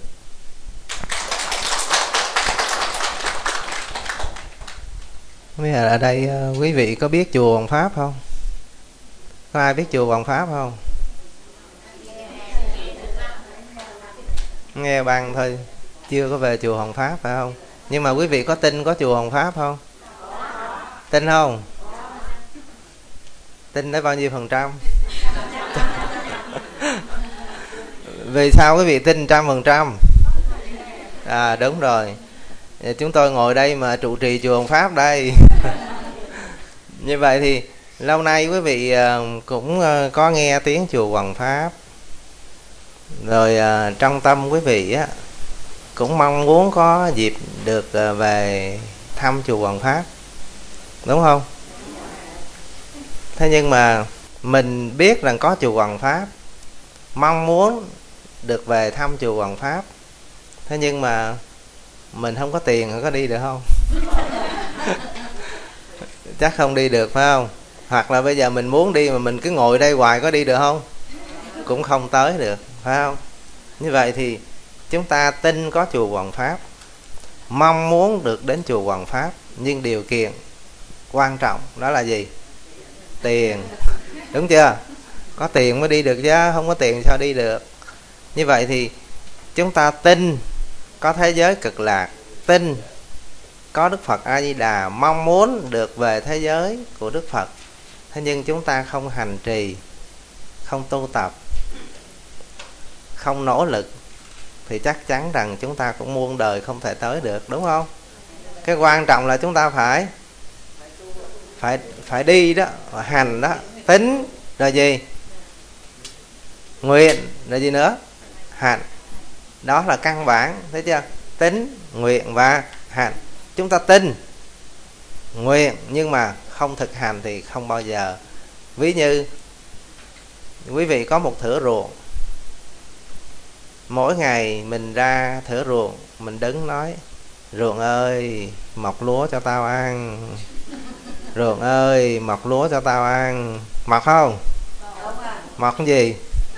Bây giờ ở đây quý vị có biết chùa Hoàng Pháp không? Có ai biết chùa Hoàng Pháp không? Nghe bằng thôi, chưa có về chùa Hoàng Pháp phải không? Nhưng mà quý vị có tin có chùa Hoàng Pháp không? Tin không? Tin tới bao nhiêu phần trăm? Vì sao quý vị tin trăm phần trăm? À đúng rồi, chúng tôi ngồi đây mà trụ trì chùa Hoàng Pháp đây. Như vậy thì lâu nay quý vị cũng có nghe tiếng chùa Hoàng Pháp, rồi trong tâm quý vị á cũng mong muốn có dịp được về thăm chùa Hoàng Pháp, đúng không? Thế nhưng mà mình biết rằng có chùa Hoàng Pháp, mong muốn được về thăm chùa Hoàng Pháp, thế nhưng mà mình không có tiền, có đi được không? Chắc không đi được phải không? Hoặc là bây giờ mình muốn đi mà mình cứ ngồi đây hoài, có đi được không? Cũng không tới được, phải không? Như vậy thì chúng ta tin có chùa Hoàng Pháp, mong muốn được đến chùa Hoàng Pháp, nhưng điều kiện quan trọng đó là gì? Tiền, đúng chưa? Có tiền mới đi được chứ, không có tiền sao đi được? Như vậy thì chúng ta tin có thế giới cực lạc, tin có Đức Phật A Di Đà, mong muốn được về thế giới của Đức Phật, thế nhưng chúng ta không hành trì, không tu tập, không nỗ lực, thì chắc chắn rằng chúng ta cũng muôn đời không thể tới được, đúng không? Cái quan trọng là chúng ta phải phải phải đi đó, hành đó, tính rồi gì? Nguyện rồi gì nữa? Hành. Đó là căn bản, thấy chưa? Tính, nguyện và hành. Chúng ta tin, nguyện nhưng mà không thực hành thì không bao giờ. Ví như quý vị có một thửa ruộng, mỗi ngày mình ra thửa ruộng, mình đứng nói: ruộng ơi, mọc lúa cho tao ăn. Ruộng ơi, mọc lúa cho tao ăn. Mọc không? Mọc cái gì?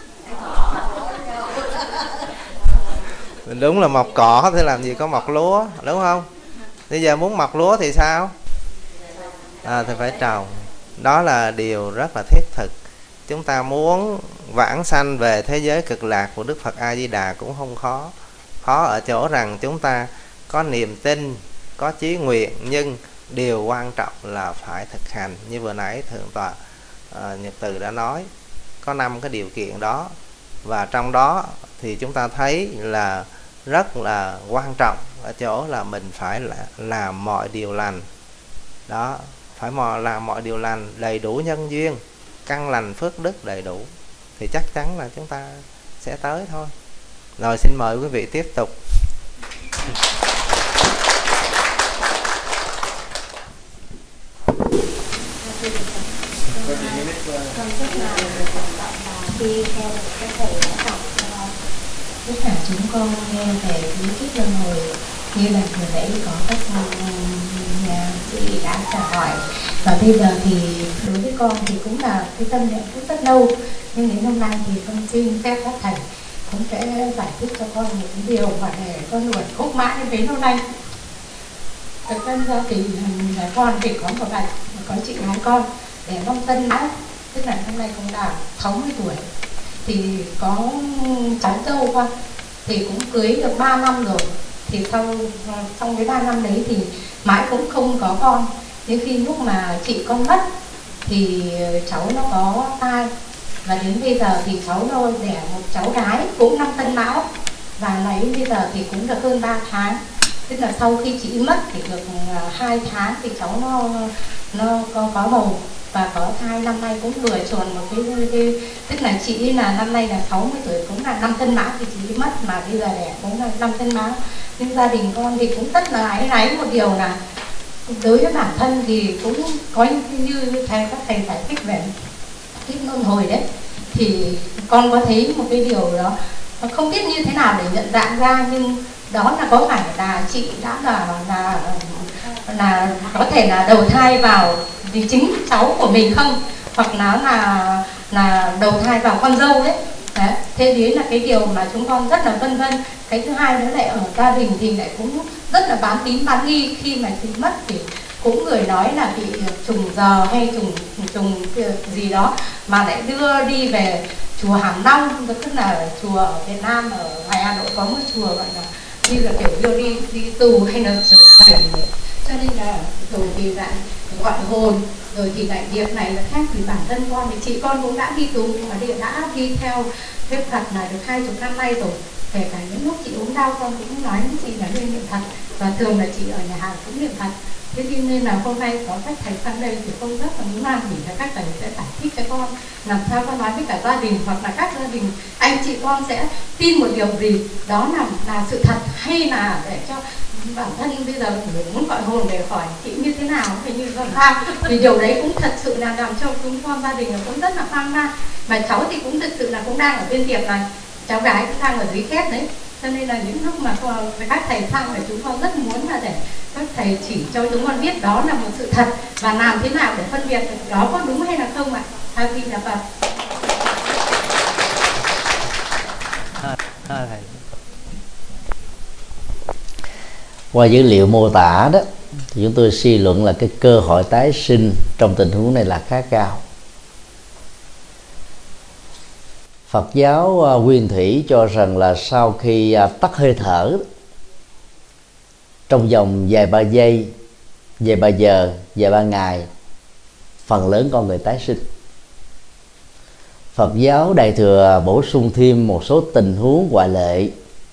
Mình đúng là mọc cỏ, thế làm gì có mọc lúa, đúng không? Bây giờ muốn mọc lúa thì sao? À, thì phải trồng. Đó là điều rất là thiết thực. Chúng ta muốn vãng sanh về thế giới cực lạc của Đức Phật A Di Đà cũng không khó. Khó ở chỗ rằng chúng ta có niềm tin, có chí nguyện, nhưng điều quan trọng là phải thực hành. Như vừa nãy Thượng tọa uh, Nhật Từ đã nói, có năm cái điều kiện đó, và trong đó thì chúng ta thấy là rất là quan trọng ở chỗ là mình phải là làm mọi điều lành. Đó, phải làm mọi điều lành, đầy đủ nhân duyên, căn lành phước đức đầy đủ. thì chắc chắn là chúng ta sẽ tới thôi. Rồi xin mời quý vị tiếp tục. con rất là cảm động là khi theo cái thầy đã đọc cho tất cả chúng con nghe về bí kíp luân hồi như là vừa nãy có các nhà chị đã trả hỏi. Và bây giờ thì đối với con thì cũng là cái tâm niệm cũng rất lâu, nhưng đến hôm nay thì con xin phép các thầy cũng sẽ giải thích cho con một cái điều mà để con luồn khúc mãi đến hôm nay. Thực ra do thì là con thì có một bạn có chị gái con để long tân mão, tức là hôm nay cũng đã sáu mươi tuổi, thì có cháu dâu con thì cũng cưới được ba năm rồi, thì sau trong cái ba năm đấy thì mãi cũng không có con. Đến khi lúc mà chị con mất thì cháu nó có tai, và đến bây giờ thì cháu nó đẻ một cháu gái cũng năm tân mão, và lấy bây giờ thì cũng được hơn ba tháng. Tức là sau khi chị mất thì được hai tháng thì cháu nó nó có, có bầu và có thai. Năm nay cũng vừa tròn một cái, cái tức là chị là năm nay là sáu mươi tuổi, cũng là năm tân mão thì chị mất, mà bây giờ đẻ cũng là năm tân mão. Nhưng gia đình con thì cũng rất là áy náy một điều là đối với bản thân thì cũng có như, như thầy các thầy giải thích về kiếp luân hồi đấy, thì con có thấy một cái điều đó không biết như thế nào để nhận dạng ra, nhưng đó là có phải là chị đã là là là có thể là đầu thai vào vì chính cháu của mình không, hoặc là là là đầu thai vào con dâu đấy. Đấy, thế đấy là cái điều mà chúng con rất là vân vân. Cái thứ hai nữa lại ở gia đình thì lại cũng rất là bán tín bán nghi. Khi mà chị mất thì cũng người nói là bị trùng giờ hay trùng trùng gì đó, mà lại đưa đi về chùa Hàm Long, tức là chùa ở Việt Nam, ở ngoài Hà Nội có một chùa gọi là như là kiểu đưa đi đi tù hay là trở về, cho nên là rồi thì lại gọi hồn, rồi thì lại việc này là khác. Thì bản thân con thì chị con cũng đã đi tù, nhưng mà đã đi theo phép Phật là được hai chục năm nay rồi. Kể cả những lúc chị ốm đau con cũng nói với chị là nên niệm Phật, và thường là chị ở nhà hàng cũng niệm Phật. Thế nên là hôm nay có các thầy sang đây thì con rất là muốn làm gì là các thầy sẽ giải thích cho con làm sao con nói với cả gia đình, hoặc là các gia đình anh chị con sẽ tin một điều gì đó là là sự thật, hay là để cho bản thân bây giờ muốn gọi hồn để hỏi chị như thế nào hay như thế nào. Vì điều đấy cũng thật sự là làm cho chúng con gia đình cũng rất là hoang mang. Mà cháu thì cũng thực sự là cũng đang ở bên tiệp này, cháu gái cũng đang ở dưới khép đấy. Cho nên là những lúc mà các thầy sang thì chúng con rất muốn là để các thầy chỉ cho chúng con biết đó là một sự thật, và làm thế nào để phân biệt được đó có đúng hay là không ạ. A Di Đà Phật. Qua dữ liệu mô tả đó thì chúng tôi suy luận là cái cơ hội tái sinh trong tình huống này là khá cao. Phật giáo Nguyên Thủy cho rằng là sau khi tắt hơi thở, trong vòng vài ba giây, vài ba giờ, vài ba ngày, phần lớn con người tái sinh. Phật giáo Đại Thừa bổ sung thêm một số tình huống ngoại lệ.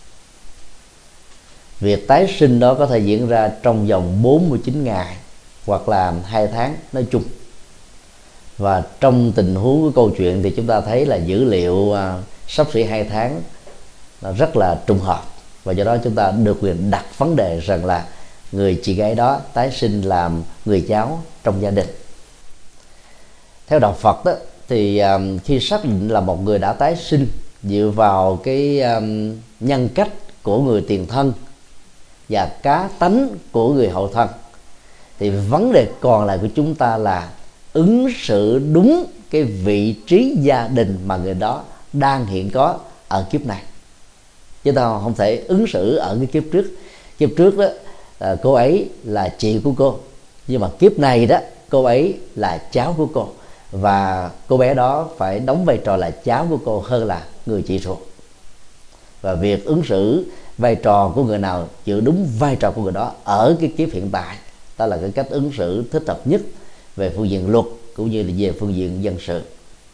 Việc tái sinh đó có thể diễn ra trong vòng bốn mươi chín ngày hoặc là hai tháng nói chung. Và trong tình huống của câu chuyện thì chúng ta thấy là dữ liệu uh, sắp xỉ hai tháng là rất là trùng hợp, và do đó chúng ta được quyền đặt vấn đề rằng là người chị gái đó tái sinh làm người cháu trong gia đình. Theo đạo Phật đó, thì um, khi xác định là một người đã tái sinh dựa vào cái um, nhân cách của người tiền thân và cá tánh của người hậu thân, thì vấn đề còn lại của chúng ta là ứng xử đúng cái vị trí gia đình mà người đó đang hiện có ở kiếp này. Chúng ta không thể ứng xử ở cái kiếp trước. Kiếp trước đó à, cô ấy là chị của cô, nhưng mà kiếp này đó cô ấy là cháu của cô, và cô bé đó phải đóng vai trò là cháu của cô hơn là người chị ruột. Và việc ứng xử vai trò của người nào giữ đúng vai trò của người đó ở cái kiếp hiện tại, đó là cái cách ứng xử thích hợp nhất về phương diện luật cũng như là về phương diện dân sự.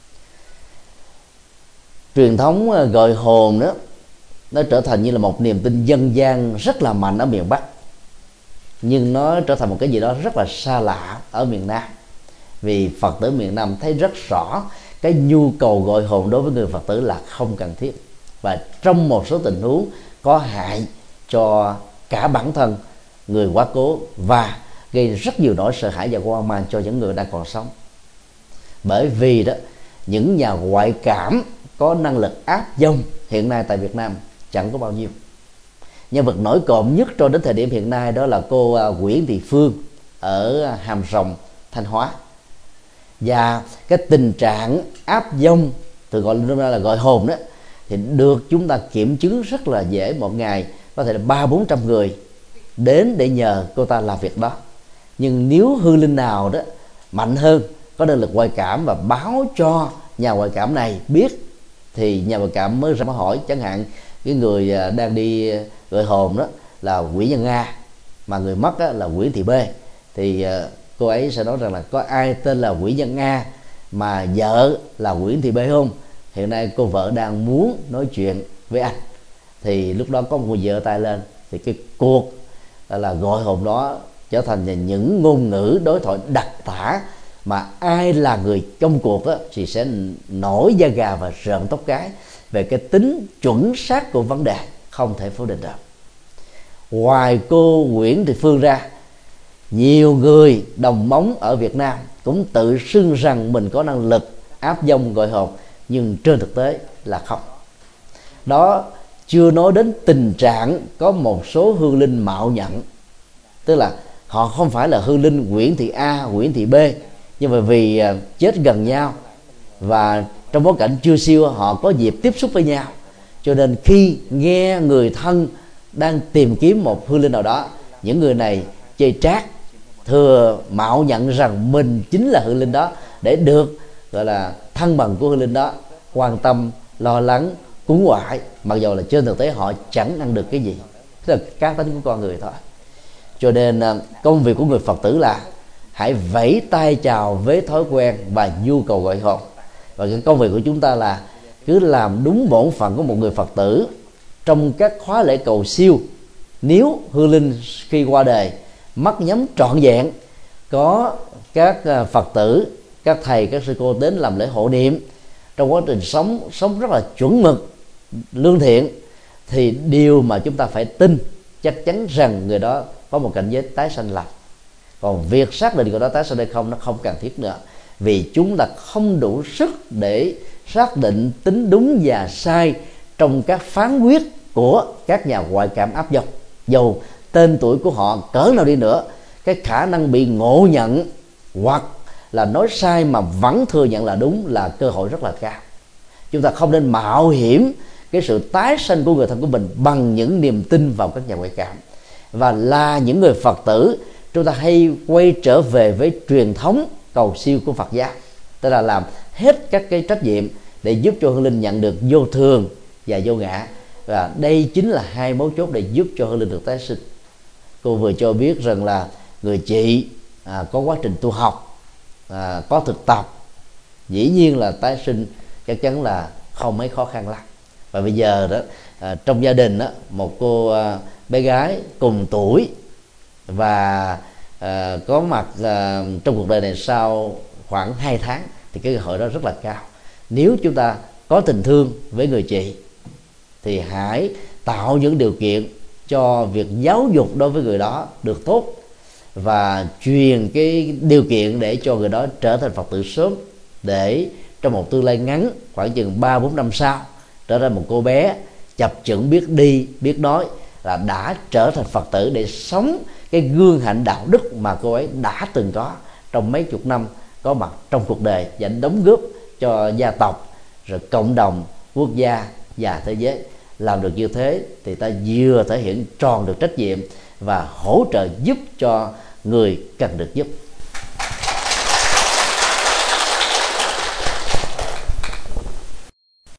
Truyền thống gọi hồn đó nó trở thành như là một niềm tin dân gian rất là mạnh ở miền Bắc, nhưng nó trở thành một cái gì đó rất là xa lạ ở miền Nam, vì Phật tử miền Nam thấy rất rõ cái nhu cầu gọi hồn đối với người Phật tử là không cần thiết, và trong một số tình huống có hại cho cả bản thân người quá cố và gây rất nhiều nỗi sợ hãi và hoang mang cho những người đang còn sống. Bởi vì đó, những nhà ngoại cảm có năng lực áp dông hiện nay tại Việt Nam chẳng có bao nhiêu. Nhân vật nổi cộm nhất cho đến thời điểm hiện nay đó là cô Nguyễn Thị Phương ở Hàm Rồng, Thanh Hóa. Và cái tình trạng áp dông, từ gọi là gọi hồn đó, thì được chúng ta kiểm chứng rất là dễ. Một ngày có thể là ba bốn trăm người đến để nhờ cô ta làm việc đó. Nhưng nếu hư linh nào đó mạnh hơn, có năng lực ngoại cảm và báo cho nhà ngoại cảm này biết, thì nhà ngoại cảm mới ra mới hỏi. Chẳng hạn cái người đang đi gọi hồn đó là Nguyễn Nhân A, mà người mất đó là Nguyễn Thị B, thì cô ấy sẽ nói rằng là có ai tên là Nguyễn Nhân A mà vợ là Nguyễn Thị B không? Hiện nay cô vợ đang muốn nói chuyện với anh. Thì lúc đó có một người giơ tay lên, thì cái cuộc là gọi hồn đó trở thành những ngôn ngữ đối thoại đặc tả mà ai là người trong cuộc đó, thì sẽ nổi da gà và rợn tóc gáy về cái tính chuẩn xác của vấn đề, không thể phủ định được. Ngoài cô Nguyễn Thị Phương ra, nhiều người đồng móng ở Việt Nam cũng tự xưng rằng mình có năng lực áp dông gọi hồn, nhưng trên thực tế là không. Đó chưa nói đến tình trạng có một số hương linh mạo nhận, tức là họ không phải là hương linh Nguyễn Thị A, Nguyễn Thị B, nhưng mà vì chết gần nhau và trong bối cảnh chưa siêu họ có dịp tiếp xúc với nhau, cho nên khi nghe người thân đang tìm kiếm một hương linh nào đó, những người này chơi trác, thừa mạo nhận rằng mình chính là hương linh đó để được gọi là thân bằng của hương linh đó quan tâm, lo lắng, cúng ngoại, mặc dù là trên thực tế họ chẳng ăn được cái gì. Tức là cá tính của con người thôi. Cho nên công việc của người Phật tử là hãy vẫy tay chào với thói quen và nhu cầu gọi hồn. Và cái công việc của chúng ta là cứ làm đúng bổn phận của một người Phật tử trong các khóa lễ cầu siêu. Nếu hương linh khi qua đời mất nhắm trọn vẹn, có các Phật tử, các thầy, các sư cô đến làm lễ hộ niệm, trong quá trình sống sống rất là chuẩn mực, lương thiện, thì điều mà chúng ta phải tin chắc chắn rằng người đó có một cảnh giới tái sanh lành. Còn việc xác định người đó tái sanh hay không nó không cần thiết nữa, vì chúng ta không đủ sức để xác định tính đúng và sai trong các phán quyết của các nhà ngoại cảm áp dông. Dầu tên tuổi của họ cỡ nào đi nữa, cái khả năng bị ngộ nhận hoặc là nói sai mà vẫn thừa nhận là đúng là cơ hội rất là cao. Chúng ta không nên mạo hiểm cái sự tái sanh của người thân của mình bằng những niềm tin vào các nhà ngoại cảm. Và là những người Phật tử, chúng ta hay quay trở về với truyền thống cầu siêu của Phật giáo, tức là làm hết các cái trách nhiệm để giúp cho hương linh nhận được vô thường và vô ngã. Và đây chính là hai mấu chốt để giúp cho hương linh được tái sinh. Cô vừa cho biết rằng là người chị à, có quá trình tu học, à, có thực tập, dĩ nhiên là tái sinh chắc chắn là không mấy khó khăn lắm. Và bây giờ đó à, trong gia đình đó, một cô à, bé gái cùng tuổi và à, có mặt à, trong cuộc đời này sau khoảng hai tháng, thì cái cơ hội đó rất là cao. Nếu chúng ta có tình thương với người chị thì hãy tạo những điều kiện cho việc giáo dục đối với người đó được tốt, và truyền cái điều kiện để cho người đó trở thành Phật tử sớm, để trong một tương lai ngắn khoảng chừng ba bốn năm sau trở thành một cô bé chập chững, biết đi biết nói, là đã trở thành Phật tử để sống cái gương hạnh đạo đức mà cô ấy đã từng có trong mấy chục năm có mặt trong cuộc đời, và đóng góp cho gia tộc, rồi cộng đồng, quốc gia và thế giới. Làm được như thế thì ta vừa thể hiện tròn được trách nhiệm và hỗ trợ giúp cho người cần được giúp.